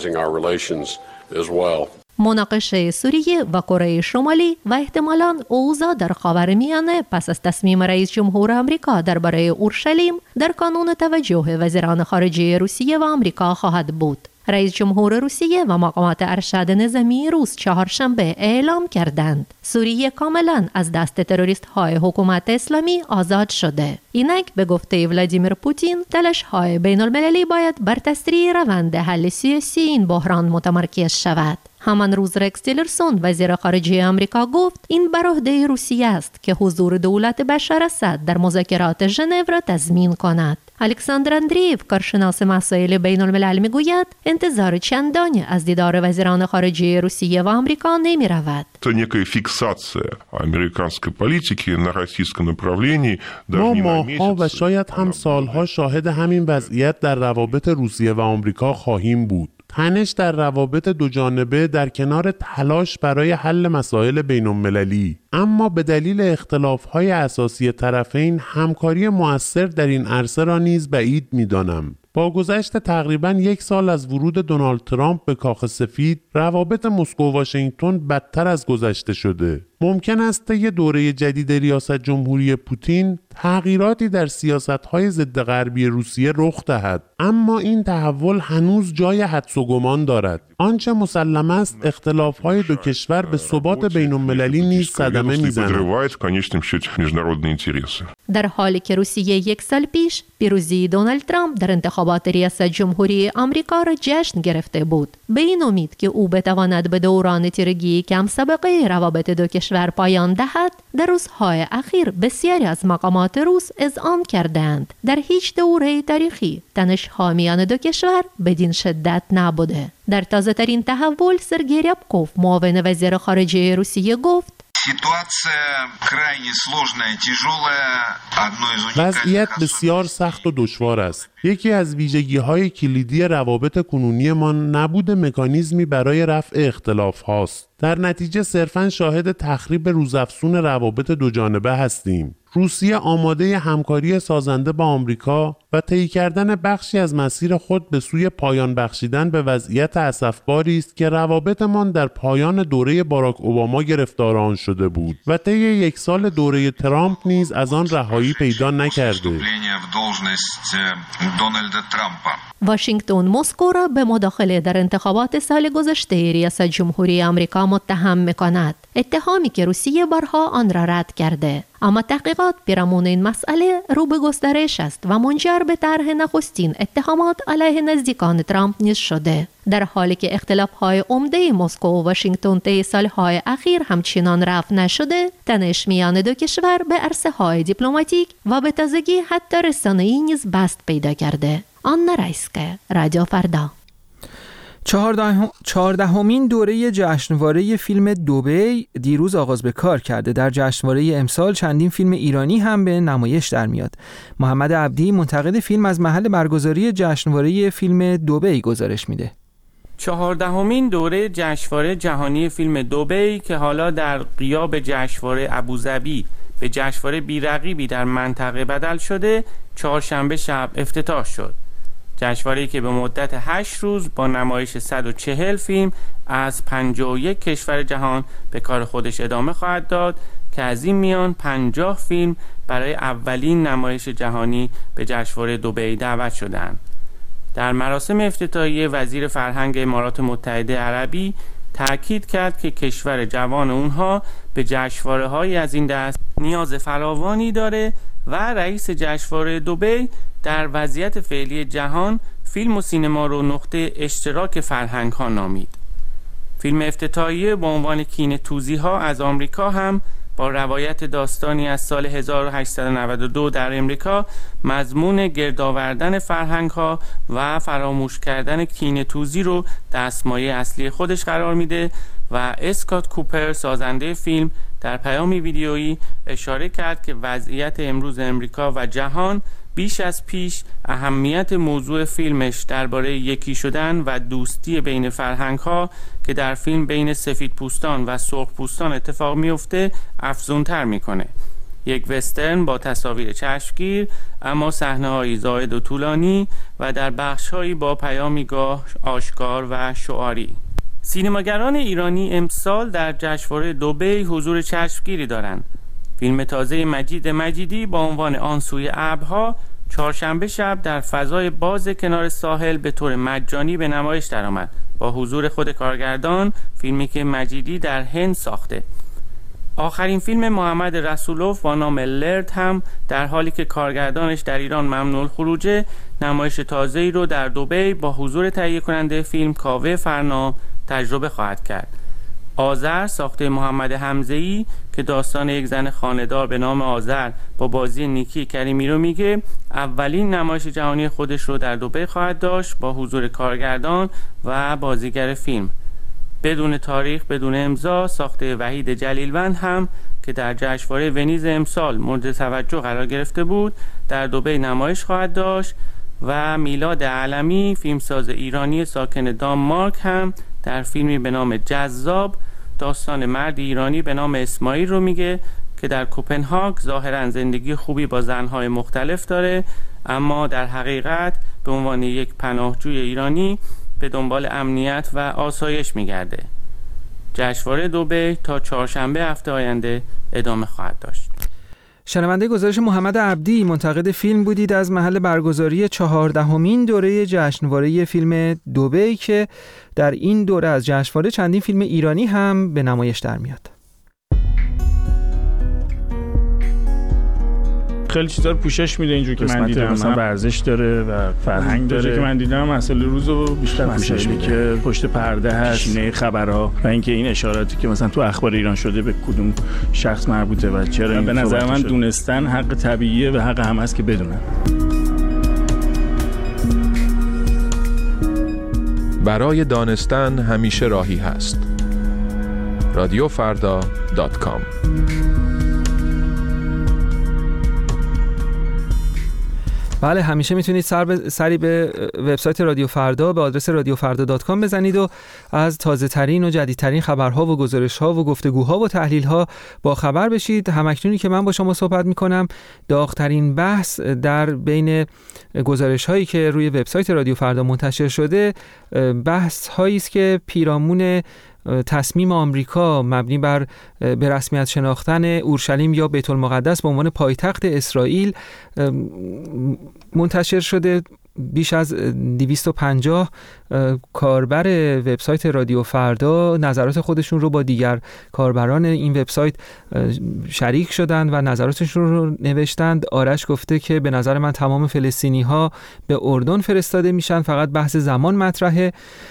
مناقشه سوریه و کره شمالی و احتمالاً اوضاع در خاورمیانه پس از تصمیم رئیس جمهور آمریکا درباره اورشلیم در کانون توجه وزیران خارجه روسیه و آمریکا خواهد بود. رئیس جمهور روسیه و مقامات ارشد نظامی روس چهارشنبه اعلام کردند سوریه کاملا از دست تروریست های حکومت اسلامی آزاد شده. اینک به گفته ولادیمیر پوتین تلاش های بین المللی باید بر تسریع روند حل سیاسی این بحران متمرکز شود. همان روز رکس تیلرسون وزیر خارجه آمریکا گفت این بر عهده روسیه است که حضور دولت بشار اسد در مذاکرات ژنو را تضمین کند. الکساندر اندریف کارشناس مسائل بین الملل میگوید انتظار چندانی از دیدار وزیران خارجه روسیه و آمریکا نمی رود. ما ماه‌ها و شاید هم سالها شاهد همین وضعیت در روابط روسیه و آمریکا خواهیم بود. تنش در روابط دوجانبه در کنار تلاش برای حل مسائل بین‌المللی، اما به دلیل اختلاف‌های اساسی طرفین همکاری مؤثر در این عرصه را نیز بعید می‌دانم. با گذشت تقریباً یک سال از ورود دونالد ترامپ به کاخ سفید، روابط مسکو و واشنگتن بدتر از گذشته شده. ممکن است طی دوره جدید ریاست جمهوری پوتین تغییراتی در سیاست‌های ضد غربی روسیه رخ دهد، اما این تحول هنوز جای حدس و گمان دارد. آنچه مسلم است اختلاف‌های دو کشور به ثبات بین‌المللی نیز صدمه می‌زند. در حالی که روسیه یک سال پیش پیروزی دونالد ترامپ در انتخابات ریاست جمهوری آمریکا را جشن گرفته بود، به این امید که او بتواند به دوران تیرگی کم سابقه روابط دو کشور پایان دهد، در روزهای اخیر بسیاری از مقامات روس اذعان کردند در هیچ دوره تاریخی تنش‌ها میان دو کشور بدین شدت نبوده. در تازه ترین تحول سرگئی ریابکوف معاون وزیر خارجه روسیه گفت وضعیت بسیار سخت و دشوار است. یکی از ویژگی‌های کلیدی روابط کنونی ما نبود مکانیزمی برای رفع اختلاف هاست. در نتیجه صرفاً شاهد تخریب روزافزون روابط دو جانبه هستیم. روسیه آماده همکاری سازنده با آمریکا و طی کردن بخشی از مسیر خود به سوی پایان بخشیدن به وضعیت اسفباری است که روابطمان در پایان دوره باراک اوباما گرفتار آن شده بود و طی یک سال دوره ترامپ نیز از آن رهایی پیدا نکرده. واشنگتن مسکو را به مداخله در انتخابات سال گذشته ریاست جمهوری آمریکا متهم می‌کند، اتهامی که روسیه بارها آن را رد کرده. اما تحقیقات پیرامون این مسئله رو به گسترش است و منجر به طرح نخستین اتهامات علیه نزدیکان ترامپ نیز شده، در حالی که اختلاف‌های عمده مسکو و واشنگتن طی سال‌های اخیر همچنان رفع نشده. تنش میان دو کشور به عرصه‌های دیپلماتیک و به تازگی حتی رسانه‌ای نیز بست پیدا کرده. آنا رایسکه، رادیو فردا. چهاردهمین دوره جشنواره فیلم دبی دیروز آغاز به کار کرده. در جشنواره امسال چندین فیلم ایرانی هم به نمایش در میاد. محمد عبدی منتقد فیلم از محل برگزاری جشنواره فیلم دبی گزارش میده. چهاردهمین دوره جشنواره جهانی فیلم دبی که حالا در غیاب جشنواره ابوظبی به جشنواره بی‌رقیبی در منطقه بدل شده، چهارشنبه شب افتتاح شد. جشنواره‌ای که به مدت هشت روز با نمایش صد و چهل فیلم از پنجاه و یک کشور جهان به کار خودش ادامه خواهد داد که از این میان پنجاه فیلم برای اولین نمایش جهانی به جشنواره دبی دعوت شدند. در مراسم افتتاحیه وزیر فرهنگ امارات متحده عربی تأکید کرد که کشور جوان اونها به جشنواره‌های از این دست نیاز فراوانی داره و رئیس جشنواره دبی در وضعیت فعلی جهان فیلم و سینما رو نقطه اشتراک فرهنگ ها نامید. فیلم افتتاحیه با عنوان کینه توزی ها از آمریکا هم با روایت داستانی از سال هزار و هشتصد و نود و دو در امریکا مضمون گردآوردن فرهنگ ها و فراموش کردن کینه توزی رو دستمایه اصلی خودش قرار میده و اسکات کوپر سازنده فیلم در پیامی ویدیویی اشاره کرد که وضعیت امروز امریکا و جهان بیش از پیش اهمیت موضوع فیلمش درباره یکی شدن و دوستی بین فرهنگ‌ها که در فیلم بین سفید پوستان و سرخ پوستان اتفاق میفته افزونتر میکنه. یک وسترن با تصاویر چشمگیر اما صحنه‌های زائد و طولانی و در بخش‌هایی با پیامی گاه آشکار و شعاری. سینماگران ایرانی امسال در جشنواره دبی حضور چشمگیری دارند. فیلم تازه مجید مجیدی با عنوان آن سوی ابرها چهارشنبه شب در فضای باز کنار ساحل به طور مجانی به نمایش درآمد با حضور خود کارگردان، فیلمی که مجیدی در هند ساخته. آخرین فیلم محمد رسولوف با نام لرد هم در حالی که کارگردانش در ایران ممنوع الخروجه، نمایش تازه‌ای رو در دبی با حضور تهیه کننده فیلم کاوه فرنا تجربه خواهد کرد. آذر ساخته محمد حمزه‌ای که داستان یک زن خانه‌دار به نام آذر با بازی نیکی کریمی رو میگه، اولین نمایش جهانی خودش رو در دبی خواهد داشت با حضور کارگردان و بازیگر فیلم. بدون تاریخ بدون امضا ساخته وحید جلیلوند هم که در جشنواره ونیز امسال مورد توجه قرار گرفته بود در دبی نمایش خواهد داشت و میلاد علمی فیلمساز ایرانی ساکن دانمارک هم در فیلمی به نام جذاب داستان مرد ایرانی به نام اسماعیل رو میگه که در کوپنهاگ ظاهرا زندگی خوبی با زنهای مختلف داره اما در حقیقت به عنوان یک پناهجوی ایرانی به دنبال امنیت و آسایش میگرده. جشنواره دبی تا چهارشنبه هفته آینده ادامه خواهد داشت. شنونده گزارش محمد عبدی منتقد فیلم بودید از محل برگزاری چهاردهمین دوره جشنواره فیلم دبی که در این دوره از جشنواره چندین فیلم ایرانی هم به نمایش در میاد. خیلی چیزا رو پوشش میده اینجور که من دیدم، مثلا ورزش داره و فرهنگ داره که من دیدم مسئله روزو بیشتر پوشش میده که پشت پرده هست، شینه خبرها و اینکه این اشاراتی که مثلا تو اخبار ایران شده به کدوم شخص مربوطه و چرا این به نظر من دونستن حق طبیعیه و حق هم هست که بدونن. برای دانستن همیشه راهی هست. رادیو فردا دات کام. بله، همیشه میتونید سر ب... سری به وبسایت رادیو فردا به آدرس رادیو فردا دات کام بزنید و از تازه ترین و جدیدترین خبرها و گزارش‌ها و گفتگوها و تحلیل‌ها با خبر بشید. همکنونی که من با شما صحبت می‌کنم، داغ‌ترین بحث در بین گزارش‌هایی که روی وبسایت رادیو فردا منتشر شده، بحث‌هایی است که پیرامون تصمیم آمریکا مبنی بر به رسمیت شناختن اورشلیم یا بیت المقدس به عنوان پایتخت اسرائیل منتشر شده. بیش از دویست و پنجاه کاربر وبسایت رادیو فردا نظرات خودشون رو با دیگر کاربران این وبسایت شریک شدند و نظراتشون رو نوشتند. آرش گفته که به نظر من تمام فلسطینی ها به اردن فرستاده میشن، فقط بحث زمان مطرحه.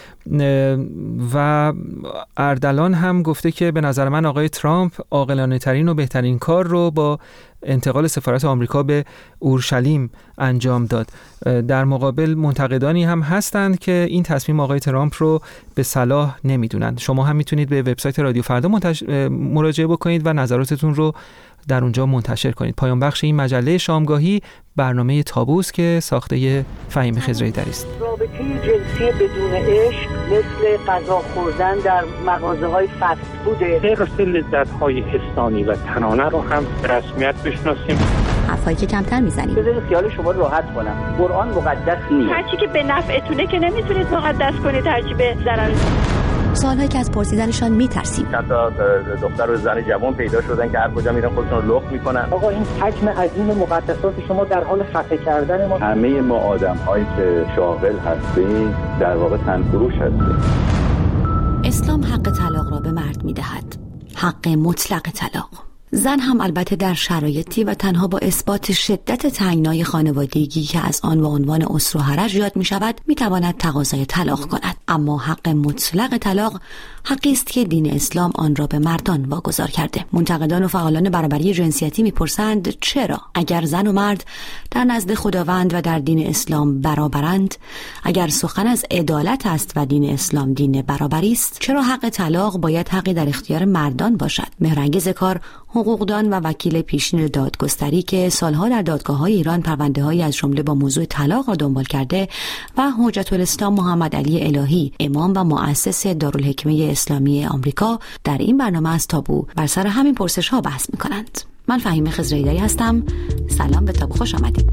و اردلان هم گفته که به نظر من آقای ترامپ عاقلانه ترین و بهترین کار رو با انتقال سفارت آمریکا به اورشلیم انجام داد. در مقابل منتقدانی هم هستند که این تصمیم آقای ترامپ رو به صلاح نمیدونند. شما هم میتونید به وبسایت رادیو فردا منتش... مراجعه بکنید و نظراتتون رو در اونجا منتشر کنید. پایان بخش این مجله شامگاهی برنامه تابوس که ساخته فهیم خضرایی‌دری است. رابطه جنسی بدون عشق مثل غذا خوردن در مغازه‌های فست فوده. حفظ لذت‌های حسانی و تنانه رو هم به رسمیت بشناسیم. حرفایی که کمتر میزنیم. بذارید خیال شما راحت کنم. قرآن مقدس نیست. هرچی که به نفعتونه که نمیتونید مقدس کنید، هرچی به ضرر. سوالایی که از پرسیدنشان میترسیم. چند تا دختر و زن جوان پیدا شدن که هر کجا میرن خودشون رو لخت میکنن. آقا این حجم عظیم مقدسات شما در حال خفه کردن ما. همه ما آدم‌هایی که شاغل هستیم در واقع تنفروش هستیم. اسلام حق طلاق را به مرد میدهد. حق مطلق طلاق. زن هم البته در شرایطی و تنها با اثبات شدت تنگنای خانوادگی که از آن و عنوان اسر و حرج یاد می شود می تواند تقاضای طلاق کند. اما حق مطلق طلاق حقی است که دین اسلام آن را به مردان واگذار کرده. منتقدان و فعالان برابری جنسیتی میپرسند چرا اگر زن و مرد در نزد خداوند و در دین اسلام برابرند، اگر سخن از عدالت است و دین اسلام دین برابری است، چرا حق طلاق باید حقی در اختیار مردان باشد؟ مهرنگیز کار، حقوقدان و وکیل پیشین دادگستری که سالها در دادگاه‌های ایران پرونده‌هایی از جمله با موضوع طلاق را دنبال کرده، و حجت الاسلام محمد علی الهی، امام و مؤسس دارالحکمه اسلامی آمریکا، در این برنامه از تابو بر سر همین پرسش‌ها بحث می‌کنند. من فهیم خضرایی‌دری هستم. سلام به تابو، خوش آمدید.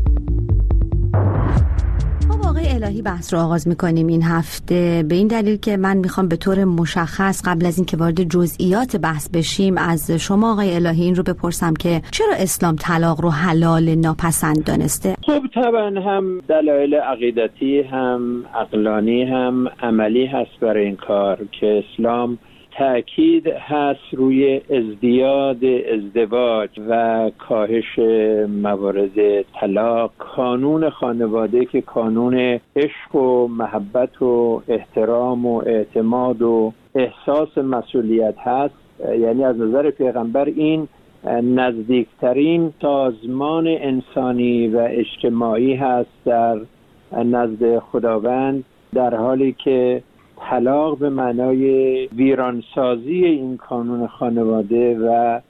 آقای الهی بحث رو آغاز میکنیم این هفته به این دلیل که من میخوام به طور مشخص قبل از این که وارد جزئیات بحث بشیم از شما آقای الهی این رو بپرسم که چرا اسلام طلاق رو حلال ناپسند دانسته؟ خب طبعا هم دلایل عقیدتی هم عقلانی هم عملی هست برای این کار که اسلام تأکید هست روی ازدیاد ازدواج و کاهش موارد طلاق. قانون خانواده که قانون عشق و محبت و احترام و اعتماد و احساس مسئولیت هست، یعنی از نظر پیغمبر این نزدیکترین سازمان انسانی و اجتماعی هست در نزد خداوند، در حالی که طلاق به معنای ویرانسازی این قانون خانواده و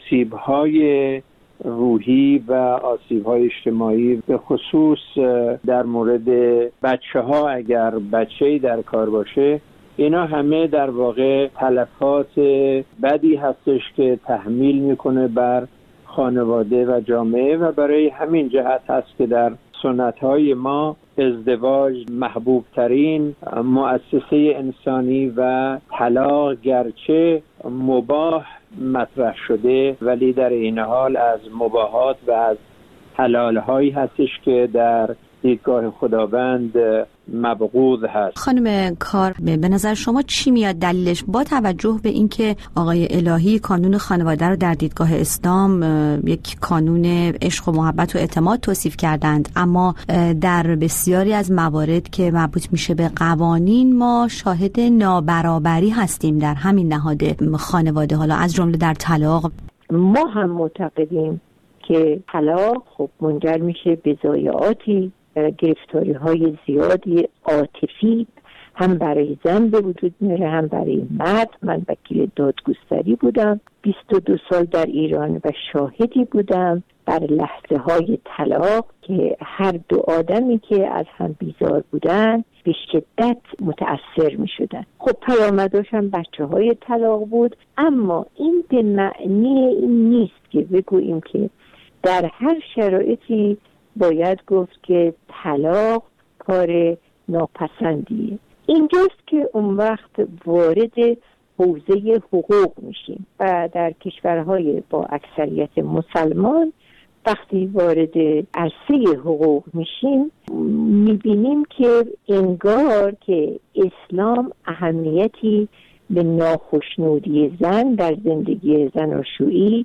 آسیب‌های روحی و آسیب‌های اجتماعی، به خصوص در مورد بچه‌ها اگر بچه‌ای در کار باشه، اینا همه در واقع تلفات بدی هستش که تحمیل میکنه بر خانواده و جامعه، و برای همین جهت هست که در سنت‌های ما ازدواج محبوب ترین مؤسسه انسانی و طلاق گرچه مباح مطرح شده ولی در این حال از مباحات و از حلال‌هایی هستش که در دیدگاه خداوند مبغوض هست. خانم کار، به نظر شما چی میاد دلیلش، با توجه به اینکه آقای الهی قانون خانواده رو در دیدگاه اسلام یک قانون عشق و محبت و اعتماد توصیف کردند، اما در بسیاری از موارد که مربوط میشه به قوانین ما شاهد نابرابری هستیم در همین نهاد خانواده، حالا از جمله در طلاق؟ ما هم معتقدیم که طلاق خب منجر میشه به ضایعاتی، گرفتاری های زیادی عاطفی هم برای زن به وجود میاره هم برای مرد. من وکیل دادگستری بودم بیست و دو سال در ایران و شاهدی بودم در لحظه های طلاق که هر دو آدمی که از هم بیزار بودن به شدت متأثر می شدن. خب پیامداش هم بچه های طلاق بود، اما این به معنی این نیست که بگوییم که در هر شرایطی باید گفت که طلاق کار ناپسندیه. اینجاست که اون وقت وارد حوزه حقوق میشیم و در کشورهای با اکثریت مسلمان وقتی وارد عرصه حقوق میشیم میبینیم که انگار که اسلام اهمیتی به ناخشنودی زن در زندگی زناشویی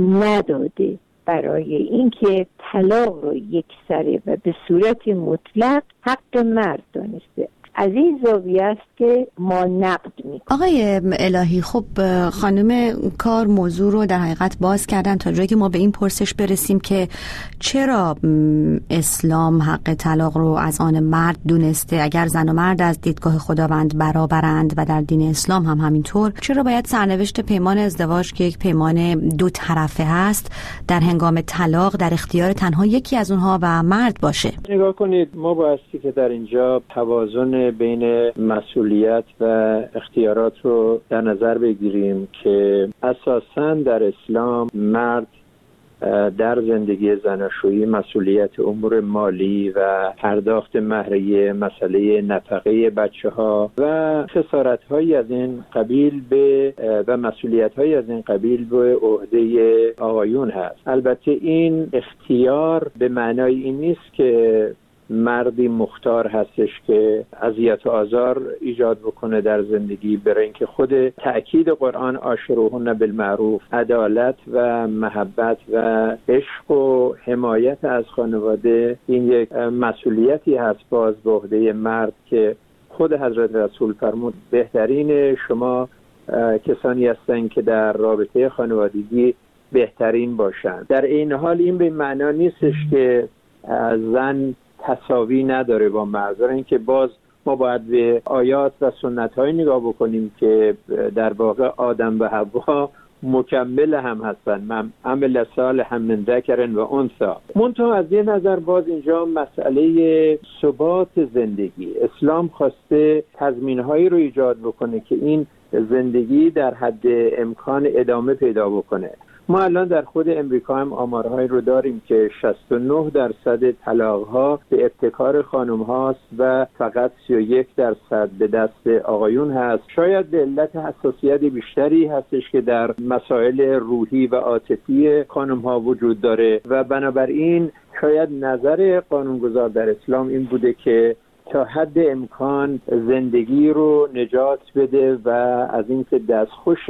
نداده، برای اینکه طلاق رو یکسره و به صورت مطلق حق مرد دانسته. از این زاویه است که ما نقد میکنیم. آقای الهی، خب خانم کار موضوع رو در حقیقت باز کردن تا جایی که ما به این پرسش برسیم که چرا اسلام حق طلاق رو از آن مرد دونسته؟ اگر زن و مرد از دیدگاه خداوند برابرند و در دین اسلام هم همینطور، چرا باید سرنوشت پیمان ازدواج که یک پیمان دو طرفه هست در هنگام طلاق در اختیار تنها یکی از اونها و مرد باشه؟ نگاه کنید، ما بایستی که در اینجا توازن بین مسئولیت و اختیارات رو در نظر بگیریم که اساساً در اسلام مرد در زندگی زناشویی مسئولیت امور مالی و پرداخت مهریه، مسئله نفقه بچه ها و خسارت هایی از این قبیل به و مسئولیت هایی از این قبیل به عهده آقایون هست. البته این اختیار به معنای این نیست که مردی مختار هستش که اذیت و آزار ایجاد بکنه در زندگی، برای اینکه خود تأکید قرآن عاشروهن بالمعروف، عدالت و محبت و عشق و حمایت از خانواده این یک مسئولیتی هست باز به عهده مرد که خود حضرت رسول فرمود بهترین شما کسانی هستند که در رابطه خانوادگی بهترین باشند. در این حال این به معنا نیستش که زن تساوی نداره با مرد، این که باز ما باید به آیات و سنت‌های نگاه بکنیم که در واقع آدم و حوا مکمل هم هستن، من عمل صالح من ذکر و انثی. منتها از یه نظر باز اینجا مسئله ثبات زندگی، اسلام خواسته تضمین‌هایی رو ایجاد بکنه که این زندگی در حد امکان ادامه پیدا بکنه. ما الان در خود امریکا هم آمارهایی رو داریم که شصت و نه درصد طلاق‌ها به ابتکار خانم هاست و فقط سی و یک درصد به دست آقایون هست. شاید به علت حساسیت بیشتری هستش که در مسائل روحی و عاطفی خانم ها وجود داره و بنابراین شاید نظر قانونگذار در اسلام این بوده که تا حد امکان زندگی رو نجات بده و از اینکه دستخوش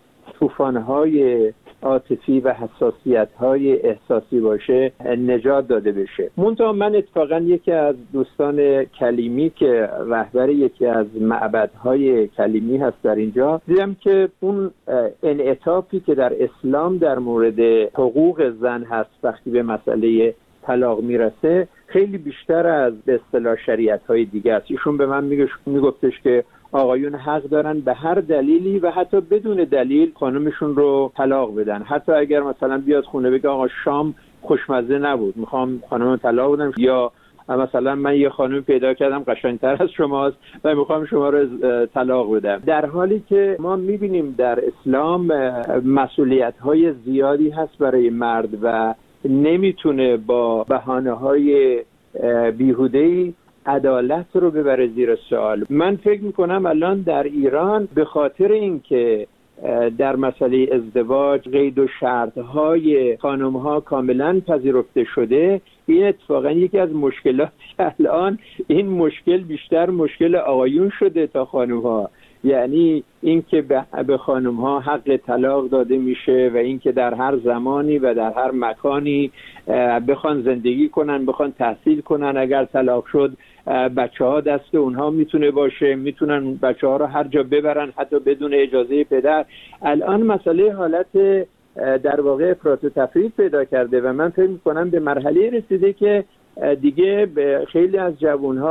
طوفان‌های عاطفی و حساسیت‌های احساسی باشه نجات داده بشه. منتها من اتفاقا یکی از دوستان کلیمی که رهبر یکی از معبدهای کلیمی هست در اینجا دیدم که اون انعطافی که در اسلام در مورد حقوق زن هست وقتی به مسئله طلاق میرسه خیلی بیشتر از به اصطلاح شریعت‌های دیگه است. ایشون به من میگفتش که آقایون حق دارن به هر دلیلی و حتی بدون دلیل خانمشون رو طلاق بدن، حتی اگر مثلا بیاد خونه بگه آقا شام خوشمزه نبود میخوام خانمم طلاق بدم، یا مثلا من یه خانم پیدا کردم قشنگتر از شماست و میخوام شما رو طلاق بدم، در حالی که ما میبینیم در اسلام مسئولیت‌های زیادی هست برای مرد و نمیتونه با بهانه‌های بیهوده‌ای عدالت رو ببره زیر سوال. من فکر میکنم الان در ایران به خاطر اینکه در مسئله ازدواج قید و شرطهای خانم‌ها کاملا پذیرفته شده، این اتفاقا یکی از مشکلاتی الان این مشکل بیشتر مشکل آقایون شده تا خانم‌ها، یعنی اینکه به خانم‌ها حق طلاق داده میشه و اینکه در هر زمانی و در هر مکانی بخوان زندگی کنن، بخوان تحصیل کنن، اگر طلاق شد بچه‌ها دست اونها میتونه باشه، میتونن بچه‌ها رو هر جا ببرن حتی بدون اجازه پدر. الان مسئله حالت در واقع افراط و تفرید پیدا کرده و من فکر می‌کنم به مرحله رسیده که دیگه به خیلی از جوان‌ها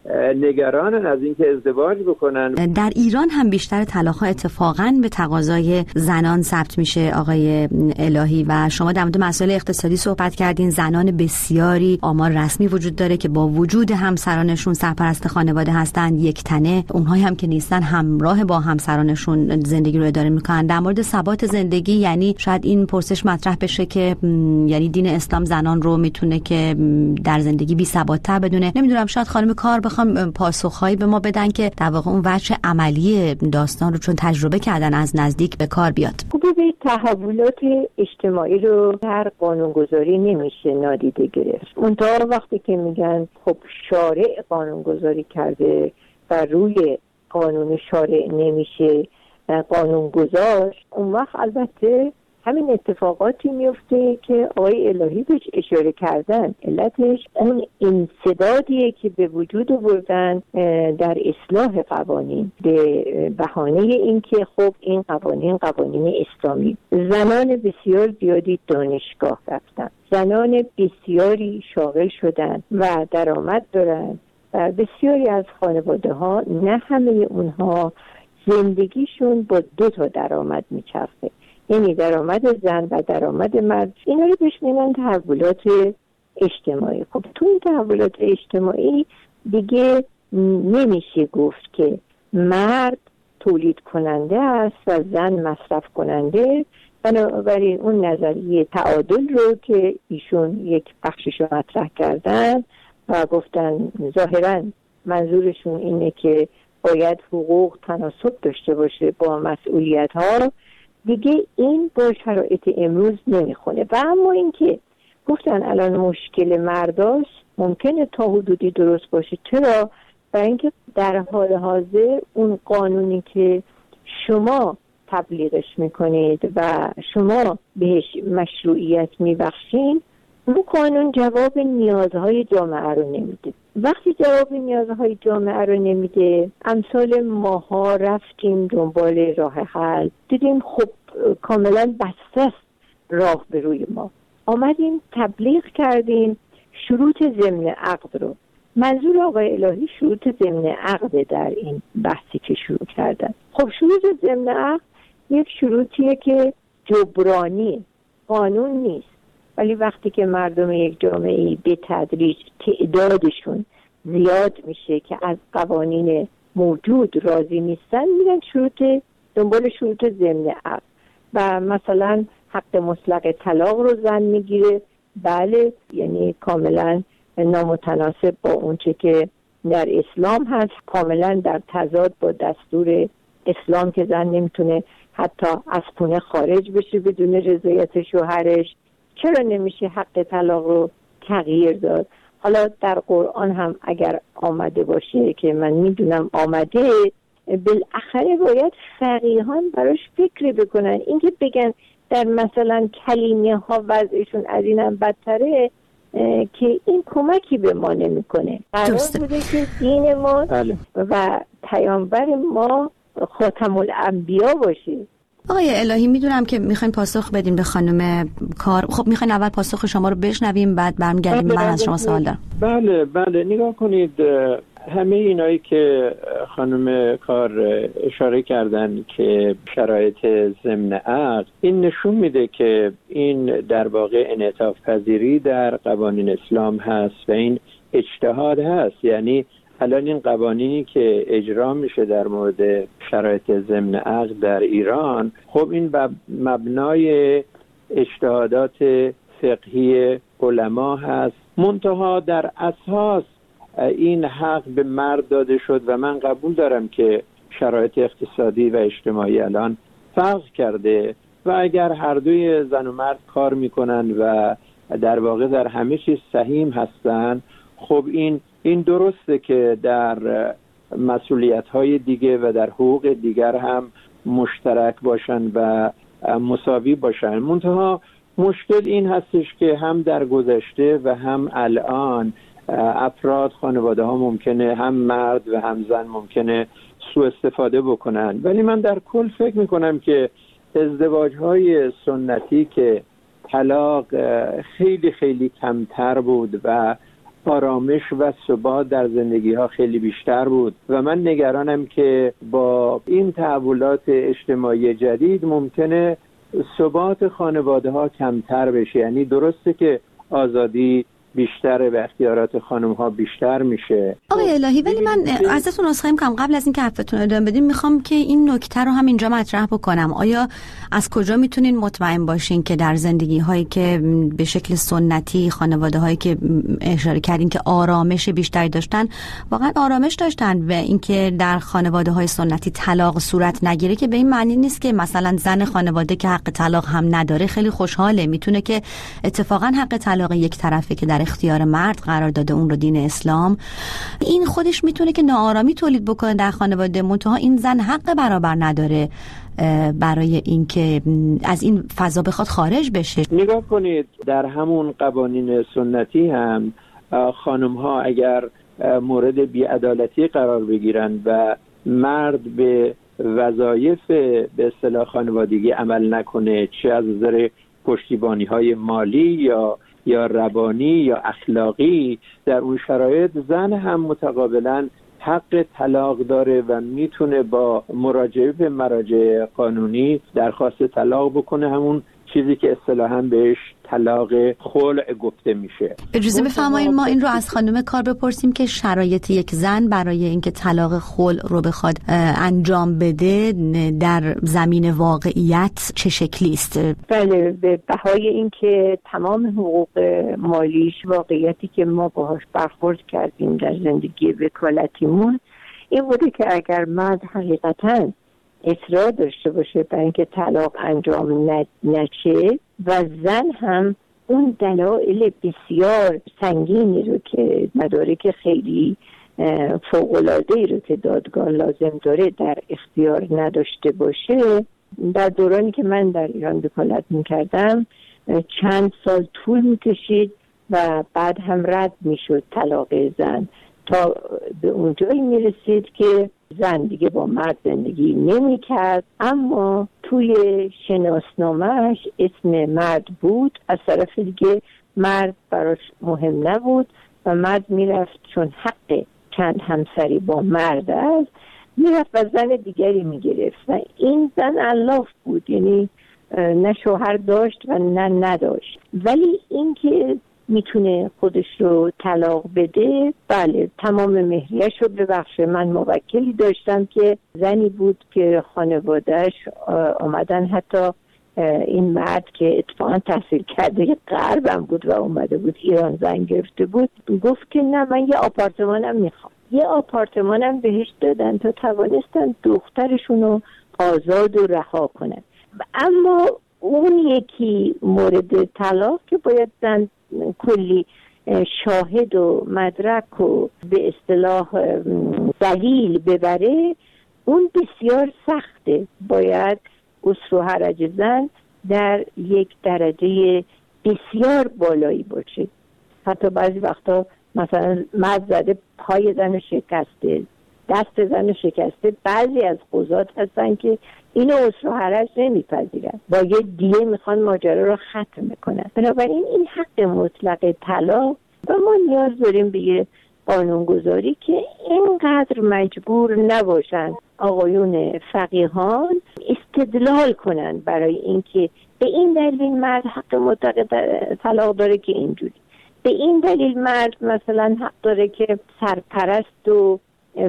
نگرانن از اینکه ازدواج بکنن. در ایران هم بیشتر طلاق‌ها اتفاقاً به تقاضای زنان ثبت میشه آقای الهی، و شما در مورد مسائل اقتصادی صحبت کردین. زنان بسیاری آمار رسمی وجود داره که با وجود همسرانشون سرپرست خانواده هستن، یک تنه، اونهایی هم که نیستن همراه با همسرانشون زندگی رو اداره میکنن. در مورد ثبات زندگی، یعنی شاید این پرسش مطرح بشه که یعنی دین اسلام زنان رو میتونه که در زندگی بی ثبات‌تر بدونه. نمیدونم، شاید خانم کار بخوام پاسخهایی به ما بدن که در واقع اون وجه عملی داستان رو چون تجربه کردن از نزدیک به کار بیاد. خوبه تحولات اجتماعی رو در قانونگذاری نمیشه نادیده گرفت. اونطور وقتی که میگن خب شارع قانونگذاری کرده و روی قانون شارع نمیشه قانونگذار، اون وقت البته همین اتفاقاتی میفته که آقای الهی بهش اشاره کردن. علتش اون انسدادیه که به وجود آوردن در اصلاح قوانین به بهانه اینکه خب این قوانین قوانین اسلامی. زنان بسیار زیادی دانشگاه رفتن، زنان بسیاری شاغل شدن و درآمد دارن و بسیاری از خانواده ها، نه همه اونها، زندگیشون با دو تا درآمد میچرخه، یعنی درآمد زن و درآمد مرد. اینا رو بهش میگن تحولات اجتماعی. خب تو این تحولات اجتماعی دیگه نمیشه گفت که مرد تولید کننده است و زن مصرف کننده. بنابراین اون نظریه تعادل رو که ایشون یک بخشش رو مطرح کردن و گفتن ظاهراً منظورشون اینه که باید حقوق تناسب داشته باشه با مسئولیت ها، دیگه این با شرایط امروز نمیخونه. و اما اینکه گفتن الان مشکل مرداست، ممکنه تا حدودی درست باشه. چرا؟ برای اینکه در حال حاضر اون قانونی که شما تبلیغش میکنید و شما بهش مشروعیت میبخشین، اون قانون جواب نیازهای جامعه رو نمیده. وقتی جواب نیازهای جامعه رو نمیده، امثال ماها رفتیم دنبال راه حل، دیدیم خب کاملا بسته است راه به روی ما، آمدیم تبلیغ کردیم شروط ضمن عقد رو. منظور آقای الهی شروط ضمن عقد در این بحثی که شروع کردن. خب شروط ضمن عقد یک شروطیه که جبرانی، قانون نیست، ولی وقتی که مردم یک جامعه به تدریج تعدادشون زیاد میشه که از قوانین موجود راضی نیستن، میرن شروط دنبال شروط ضمن عقد و مثلا حق مطلق طلاق رو زن میگیره. بله، یعنی کاملا نامتناسب با اونچه که در اسلام هست، کاملا در تضاد با دستور اسلام که زن نمیتونه حتی از خونه خارج بشه بدون رضایت شوهرش. چرا نمیشه حق طلاق رو تغییر داد؟ حالا در قرآن هم اگر آمده باشه، که من میدونم آمده، بالاخره باید فقیهان براش فکر بکنن. اینکه بگن در مثلا کلیمه ها وضعشون از اینم بدتره، که این کمکی به ما نمیکنه. قرار بوده که دین ما و پیامبر ما خاتم الانبیا باشه. آقای الهی، میدونم که میخواین پاسخ بدیم به خانم کار. خب میخواین اول پاسخ شما رو بشنویم، بعد برمیگردیم. من از شما سوال دارم. بله بله، نگاه کنید، همه اینایی که خانم کار اشاره کردن که شرایط ضمن عقد، این نشون میده که این در واقع انعطاف پذیری در قوانین اسلام هست و این اجتهاد هست. یعنی الان این قوانینی که اجرا میشه در مورد شرایط ضمن عقد در ایران، خب این مبنای اجتهادات فقهی علما هست، منتها در اساس این حق به مرد داده شد و من قبول دارم که شرایط اقتصادی و اجتماعی الان فرق کرده و اگر هر دوی زن و مرد کار میکنن و در واقع در همه چیز سهیم هستن، خب این این درسته که در مسئولیت‌های دیگه و در حقوق دیگر هم مشترک باشن و مساوی باشن. منتها مشکل این هستش که هم در گذشته و هم الان افراد، خانواده ها ممکنه هم مرد و هم زن ممکنه سوء استفاده بکنن. ولی من در کل فکر میکنم که ازدواج های سنتی که طلاق خیلی خیلی کمتر بود و آرامش و ثبات در زندگی ها خیلی بیشتر بود و من نگرانم که با این تحولات اجتماعی جدید ممکنه ثبات خانواده ها کمتر بشه. یعنی درسته که آزادی بیشتر و اختیارات خانم ها بیشتر میشه. آقای الهی، ولی من ازتون عذرخواهی میکنم قبل از اینکه حرفتون ادامه بدیم میخوام که این نکته رو هم اینجا مطرح بکنم. آیا از کجا میتونین مطمئن باشین که در زندگی هایی که به شکل سنتی، خانواده هایی که اشاره کردین که آرامش بیشتری داشتن، واقعا آرامش داشتن و اینکه در خانواده های سنتی طلاق صورت نگیره، که به این معنی نیست که مثلا زن خانواده که حق طلاق هم نداره خیلی خوشحاله، میتونه که اتفاقا حق طلاق یک طرفه که در اختیار مرد قرار داده اون رو دین اسلام، این خودش میتونه که ناآرامی تولید بکنه در خانواده. منتها این زن حق برابر نداره برای اینکه از این فضا بخواد خارج بشه. نگاه کنید در همون قوانین سنتی هم خانم ها اگر مورد بی‌عدالتی قرار بگیرن و مرد به وظایف به اصطلاح خانوادگی عمل نکنه، چه از نظر پشتیبانی های مالی یا یا روانی یا اخلاقی، در اون شرایط زن هم متقابلا حق طلاق داره و میتونه با مراجعه به مراجع قانونی درخواست طلاق بکنه، همون چیزی که اصطلاحاً بهش طلاق خلع گفته میشه. اجازه بفرمایید ما این رو از خانم کار بپرسیم که شرایط یک زن برای اینکه طلاق خلع رو بخواد انجام بده در زمین واقعیت چه شکلی است؟ بله، به بهای اینکه تمام حقوق مالیش، واقعیتی که ما باهاش برخورد کردیم در زندگی وکالتیمون این بوده که اگر مرد حقیقتاً اصرار داشته باشه برای اینکه طلاق انجام نشه و زن هم اون دلایل بسیار سنگینی رو که مدارک خیلی فوق‌العاده‌ای رو که دادگاه لازم داره در اختیار نداشته باشه، در دورانی که من در ایران وکالت میکردم چند سال طول میکشید و بعد هم رد میشد طلاق زن تا به اونجایی میرسید که زن دیگه با مرد زندگی نمی کرد، اما توی شناسنامهش اسم مرد بود، از طرف دیگه مرد براش مهم نبود و مرد میرفت چون حق چند همسری با مرد است میرفت و زن دیگری میگرفت و این زن علاف بود، یعنی نه شوهر داشت و نه نداشت. ولی اینکه میتونه خودش رو طلاق بده، بله، تمام مهریه‌اش رو ببخشه. من موکلی داشتم که زنی بود که خانوادهش آمدن، حتی این مرد که اتفاقا تحصیل کرده غربم بود و اومده بود ایران زن گرفته بود، گفت که نه من یه آپارتمانم میخوام. یه آپارتمانم بهش دادن تا توانستن دخترشون رو آزاد و رها کنن. اما اون یکی مورد طلاق که باید زن کلی شاهد و مدرک و به اصطلاح دلیل ببره، اون بسیار سخته. باید اسر و حرج زن در یک درجه بسیار بالایی باشه. حتی بعضی وقتا مثلا مرد زده پای زن شکسته، دست زن شکسته، بعضی از قضات هستن که اینو اسر و حرج نمیپذیرن، با یه دیه میخوان ماجرا رو ختم میکنن. بنابراین این حق مطلق طلاق و ما نیاز داریم به یه قانونگذاری که اینقدر مجبور نباشن آقایون فقیهان استدلال کنن برای اینکه به این دلیل مرد حق مطلق طلاق داره که اینجوری، به این دلیل مرد مثلا حق داره که سرپرست و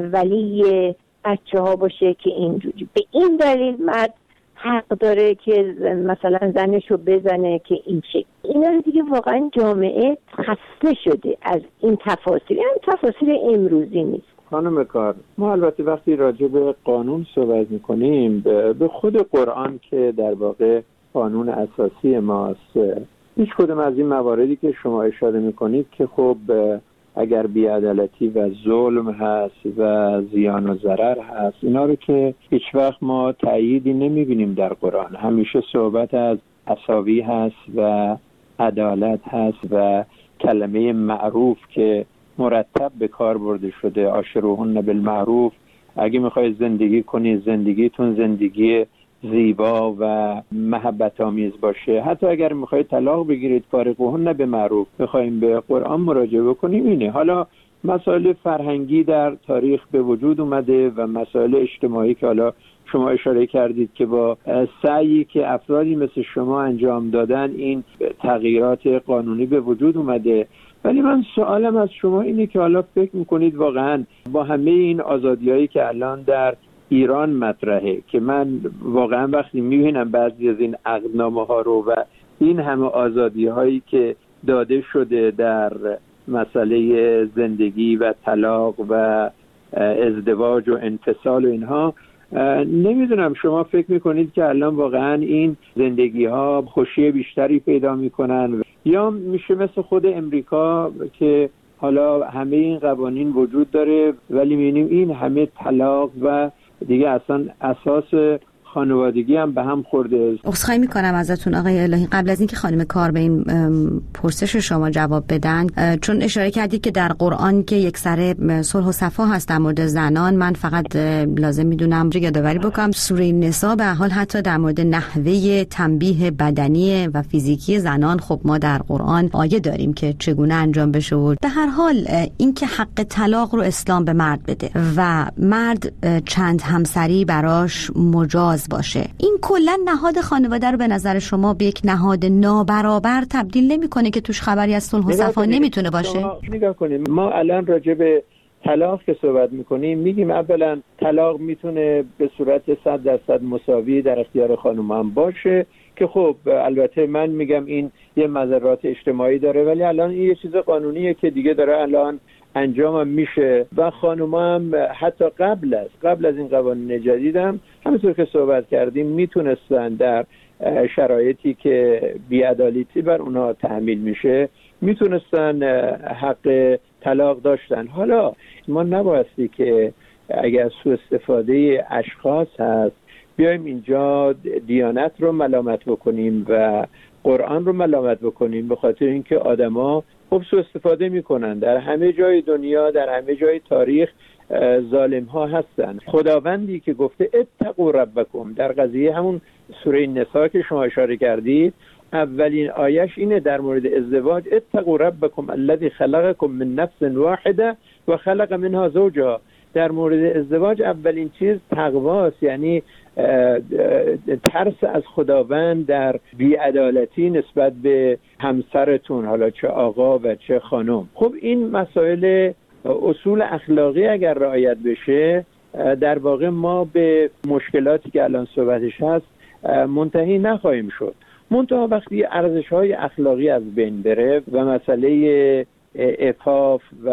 ولی بچه ها باشه که اینجوری، به این دلیل مرد حق داره که مثلا زنشو بزنه که این شکل. اینا رو دیگه واقعا جامعه خسته شده از این تفاصیل، این تفاصیل امروزی نیست. خانم کار، ما البته وقتی راجع به قانون صحبت میکنیم به خود قرآن که در واقع قانون اساسی ماست، هیچ کدوم از این مواردی که شما اشاره میکنید که خب اگر بی‌عدالتی و ظلم هست و زیان و ضرر هست، اینا رو که هیچ وقت ما تأییدی نمیبینیم در قرآن. همیشه صحبت از تساوی هست و عدالت هست و کلمه معروف که مرتب به کار برده شده، عاشروهن بالمعروف. اگه میخوای زندگی کنی زندگیتون زندگی زیبا و محبت آمیز باشه. حتی اگر میخواید طلاق بگیرید فارقوهن به معروف، میخوایم به قرآن مراجعه بکنیم اینه. حالا مسائل فرهنگی در تاریخ به وجود اومده و مسائل اجتماعی که حالا شما اشاره کردید که با سعی که افرادی مثل شما انجام دادن این تغییرات قانونی به وجود اومده. ولی من سوالم از شما اینه که حالا فکر میکنید واقعا با همه این آزادیایی که الان در ایران مطرحه، که من واقعا وقتی میبینم بعضی از این عقدنامه ها رو و این همه آزادی هایی که داده شده در مسئله زندگی و طلاق و ازدواج و انفصال و اینها، نمیدونم شما فکر میکنید که الان واقعا این زندگی ها خوشی بیشتری پیدا میکنن یا میشه مثل خود امریکا که حالا همه این قوانین وجود داره ولی میبینیم این همه طلاق و دیگه اصلا اساس خانوادگی هم به هم خورده. عذرخواهی میکنم ازتون آقای الهی، قبل از اینکه خانم کار به این پرسش شما جواب بدن، چون اشاره کردید که در قرآن که یک سره صلح و صفا هست در مورد زنان، من فقط لازم میدونم یادآوری بکنم سوره نساء به حال حتی در مورد نحوه تنبیه بدنی و فیزیکی زنان خب ما در قرآن آیه داریم که چگونه انجام بشه و به هر حال اینکه حق طلاق رو اسلام به مرد بده و مرد چند همسری براش مجاز باشه، این کلا نهاد خانواده رو به نظر شما به یک نهاد نابرابر تبدیل نمیکنه که توش خبری از صلح و صفا نمیتونه باشه؟ نگاه کنیم، ما الان راجع به طلاق که صحبت میکنیم میگیم اولا طلاق میتونه به صورت صد درصد مساوی در اختیار خانم هم باشه که خب البته من میگم این یه مضرات اجتماعی داره، ولی الان این یه چیز قانونیه که دیگه داره الان انجام میشه و خانوما هم حتی قبل از قبل از این قوانین جدید هم همونطور که صحبت کردیم میتونستن در شرایطی که بی‌عدالتی بر اونها تحمیل میشه میتونستن حق طلاق داشتن. حالا ما نبایستی که اگر سوء استفاده اشخاص هست بیایم اینجا دیانت رو ملامت بکنیم و قرآن رو ملامت بکنیم، به خاطر اینکه آدما خب سوء استفاده میکنن. در همه جای دنیا، در همه جای تاریخ ظالم ها هستن. خداوندی که گفته اتقوا ربکم در قضیه همون سوره نساء که شما اشاره کردید، اولین آیش اینه در مورد ازدواج اتقوا ربکم الذی خلقکم من نفس واحده و خلق منها زوجها. در مورد ازدواج اولین چیز تقواست، یعنی ترس از خداوند در بی‌عدالتی نسبت به همسرتون، حالا چه آقا و چه خانم. خب این مسائل اصول اخلاقی اگر رعایت بشه در واقع ما به مشکلاتی که الان صحبتش هست منتهی نخواهیم شد. منتها وقتی ارزش‌های اخلاقی از بین بره و مسئله عفاف و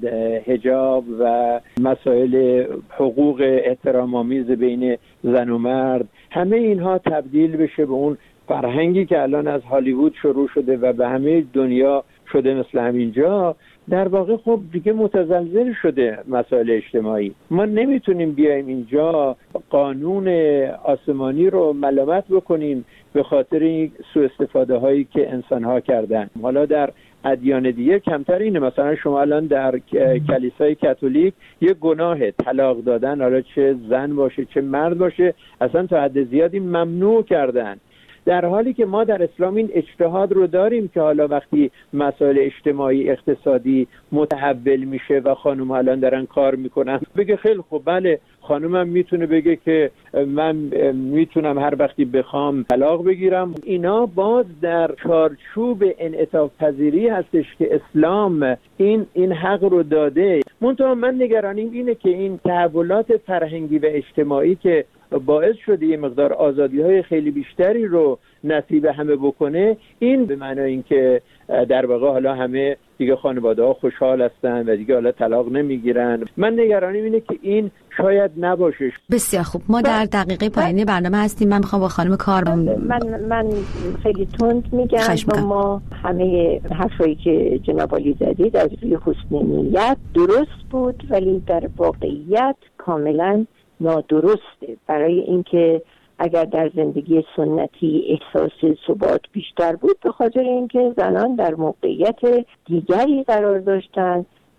حجاب و مسائل حقوق احترام‌آمیز بین زن و مرد، همه اینها تبدیل بشه به اون فرهنگی که الان از هالیوود شروع شده و به همه دنیا شده مثل همینجا، در واقع خب دیگه متزلزل شده مسائل اجتماعی. ما نمیتونیم بیایم اینجا قانون آسمانی رو ملامت بکنیم به خاطر این سوء استفاده هایی که انسان ها کردن. حالا در ادیان دیگه کمتر اینه، مثلا شما الان در کلیسای کاتولیک یه گناه طلاق دادن، حالا چه زن باشه چه مرد باشه، اصلا تا حد زیادی ممنوع کردن، در حالی که ما در اسلام این اجتهاد رو داریم که حالا وقتی مسائل اجتماعی اقتصادی متحول میشه و خانم الان دارن کار میکنن بگه خیلی خب بله خانمم میتونه بگه که من میتونم هر وقتی بخوام طلاق بگیرم. اینا باز در چارچوب انعطاف پذیری هستش که اسلام این این حق رو داده. منتها من نگرانیم اینه که این تحولات فرهنگی و اجتماعی که باعث شده یه مقدار آزادی‌های خیلی بیشتری رو نصیب همه بکنه، این به معنای اینکه در واقع حالا همه دیگه خانواده‌ها خوشحال هستن و دیگه حالا طلاق نمیگیرن. من نگرانیم اینه که این شاید نباشه. بسیار خوب، ما در دقیقه پایانی برنامه هستیم. من میخوام با خانم کار من من, من خیلی تند میگم، ما همه حرفایی که جناب عالی زدید از روی حسن نیت درست بود، ولی در واقعیت کاملا نادرسته. برای اینکه اگر در زندگی سنتی احساس ثبات بیشتر بود، به خاطر اینکه زنان در موقعیت دیگری قرار داشتن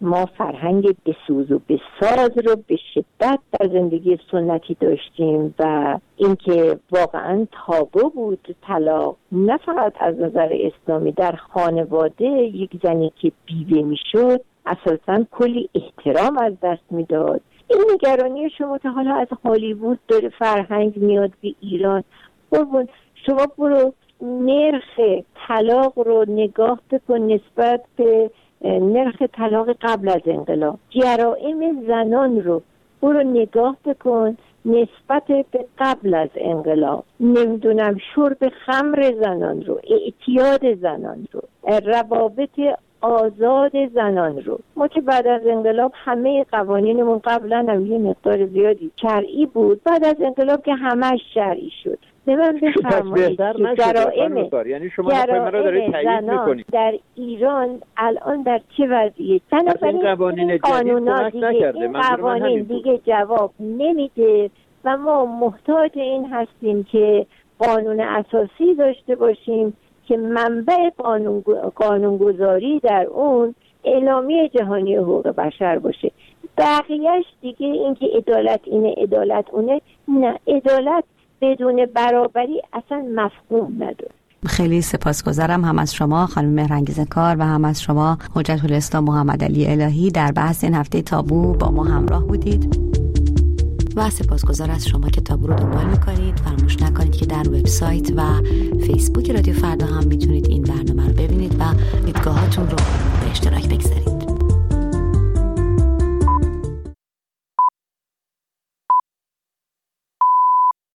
ما فرهنگ بسوز و بساز رو به شدت در زندگی سنتی داشتیم و اینکه واقعا تابو بود طلاق، نه فقط از نظر اسلامی، در خانواده یک زنی که بیوه میشد اساساً کلی احترام از دست میداد. این نگرانی شما تا حالا از هالیوود داره فرهنگ میاد به ایران. قربون شما برو نرخ طلاق رو نگاه بکن نسبت به نرخ طلاق قبل از انقلاب، جرائم زنان رو برو نگاه بکن نسبت به قبل از انقلاب، نمیدونم شرب خمر زنان رو، اعتیاد زنان رو، روابط آزاد زنان رو. ما که بعد از انقلاب همه قوانینمون قبلا هم یه مقدار زیادی شرعی بود، بعد از انقلاب که همش شرعی شد. به من بفرمایید جرائم یعنی شما رو دارید تایید میکنید در ایران الان در چه وضعیه؟ این قوانین قانونا دیگه این قوانین دیگه جواب نمیده و ما محتاج این هستیم که قانون اساسی داشته باشیم که منبع قانون قانونگذاری در اون اعلامیه جهانی حقوق بشر باشه. بقیهش دیگه اینکه عدالت اینه عدالت اونه، نه، عدالت بدون برابری اصلا مفهوم نداره. خیلی سپاسگزارم هم از شما خانم مهرانگیز کار و هم از شما حجت الاسلام محمد علی الهی در بحث این هفته تابو با ما همراه بودید و سپاسگزار از شما که تابو رو دنبال میکنید. فراموش نکنید که در وبسایت و فیسبوک رادیو فردا هم میتونید این برنامه رو ببینید و دیدگاهاتون رو به اشتراک بگذارید.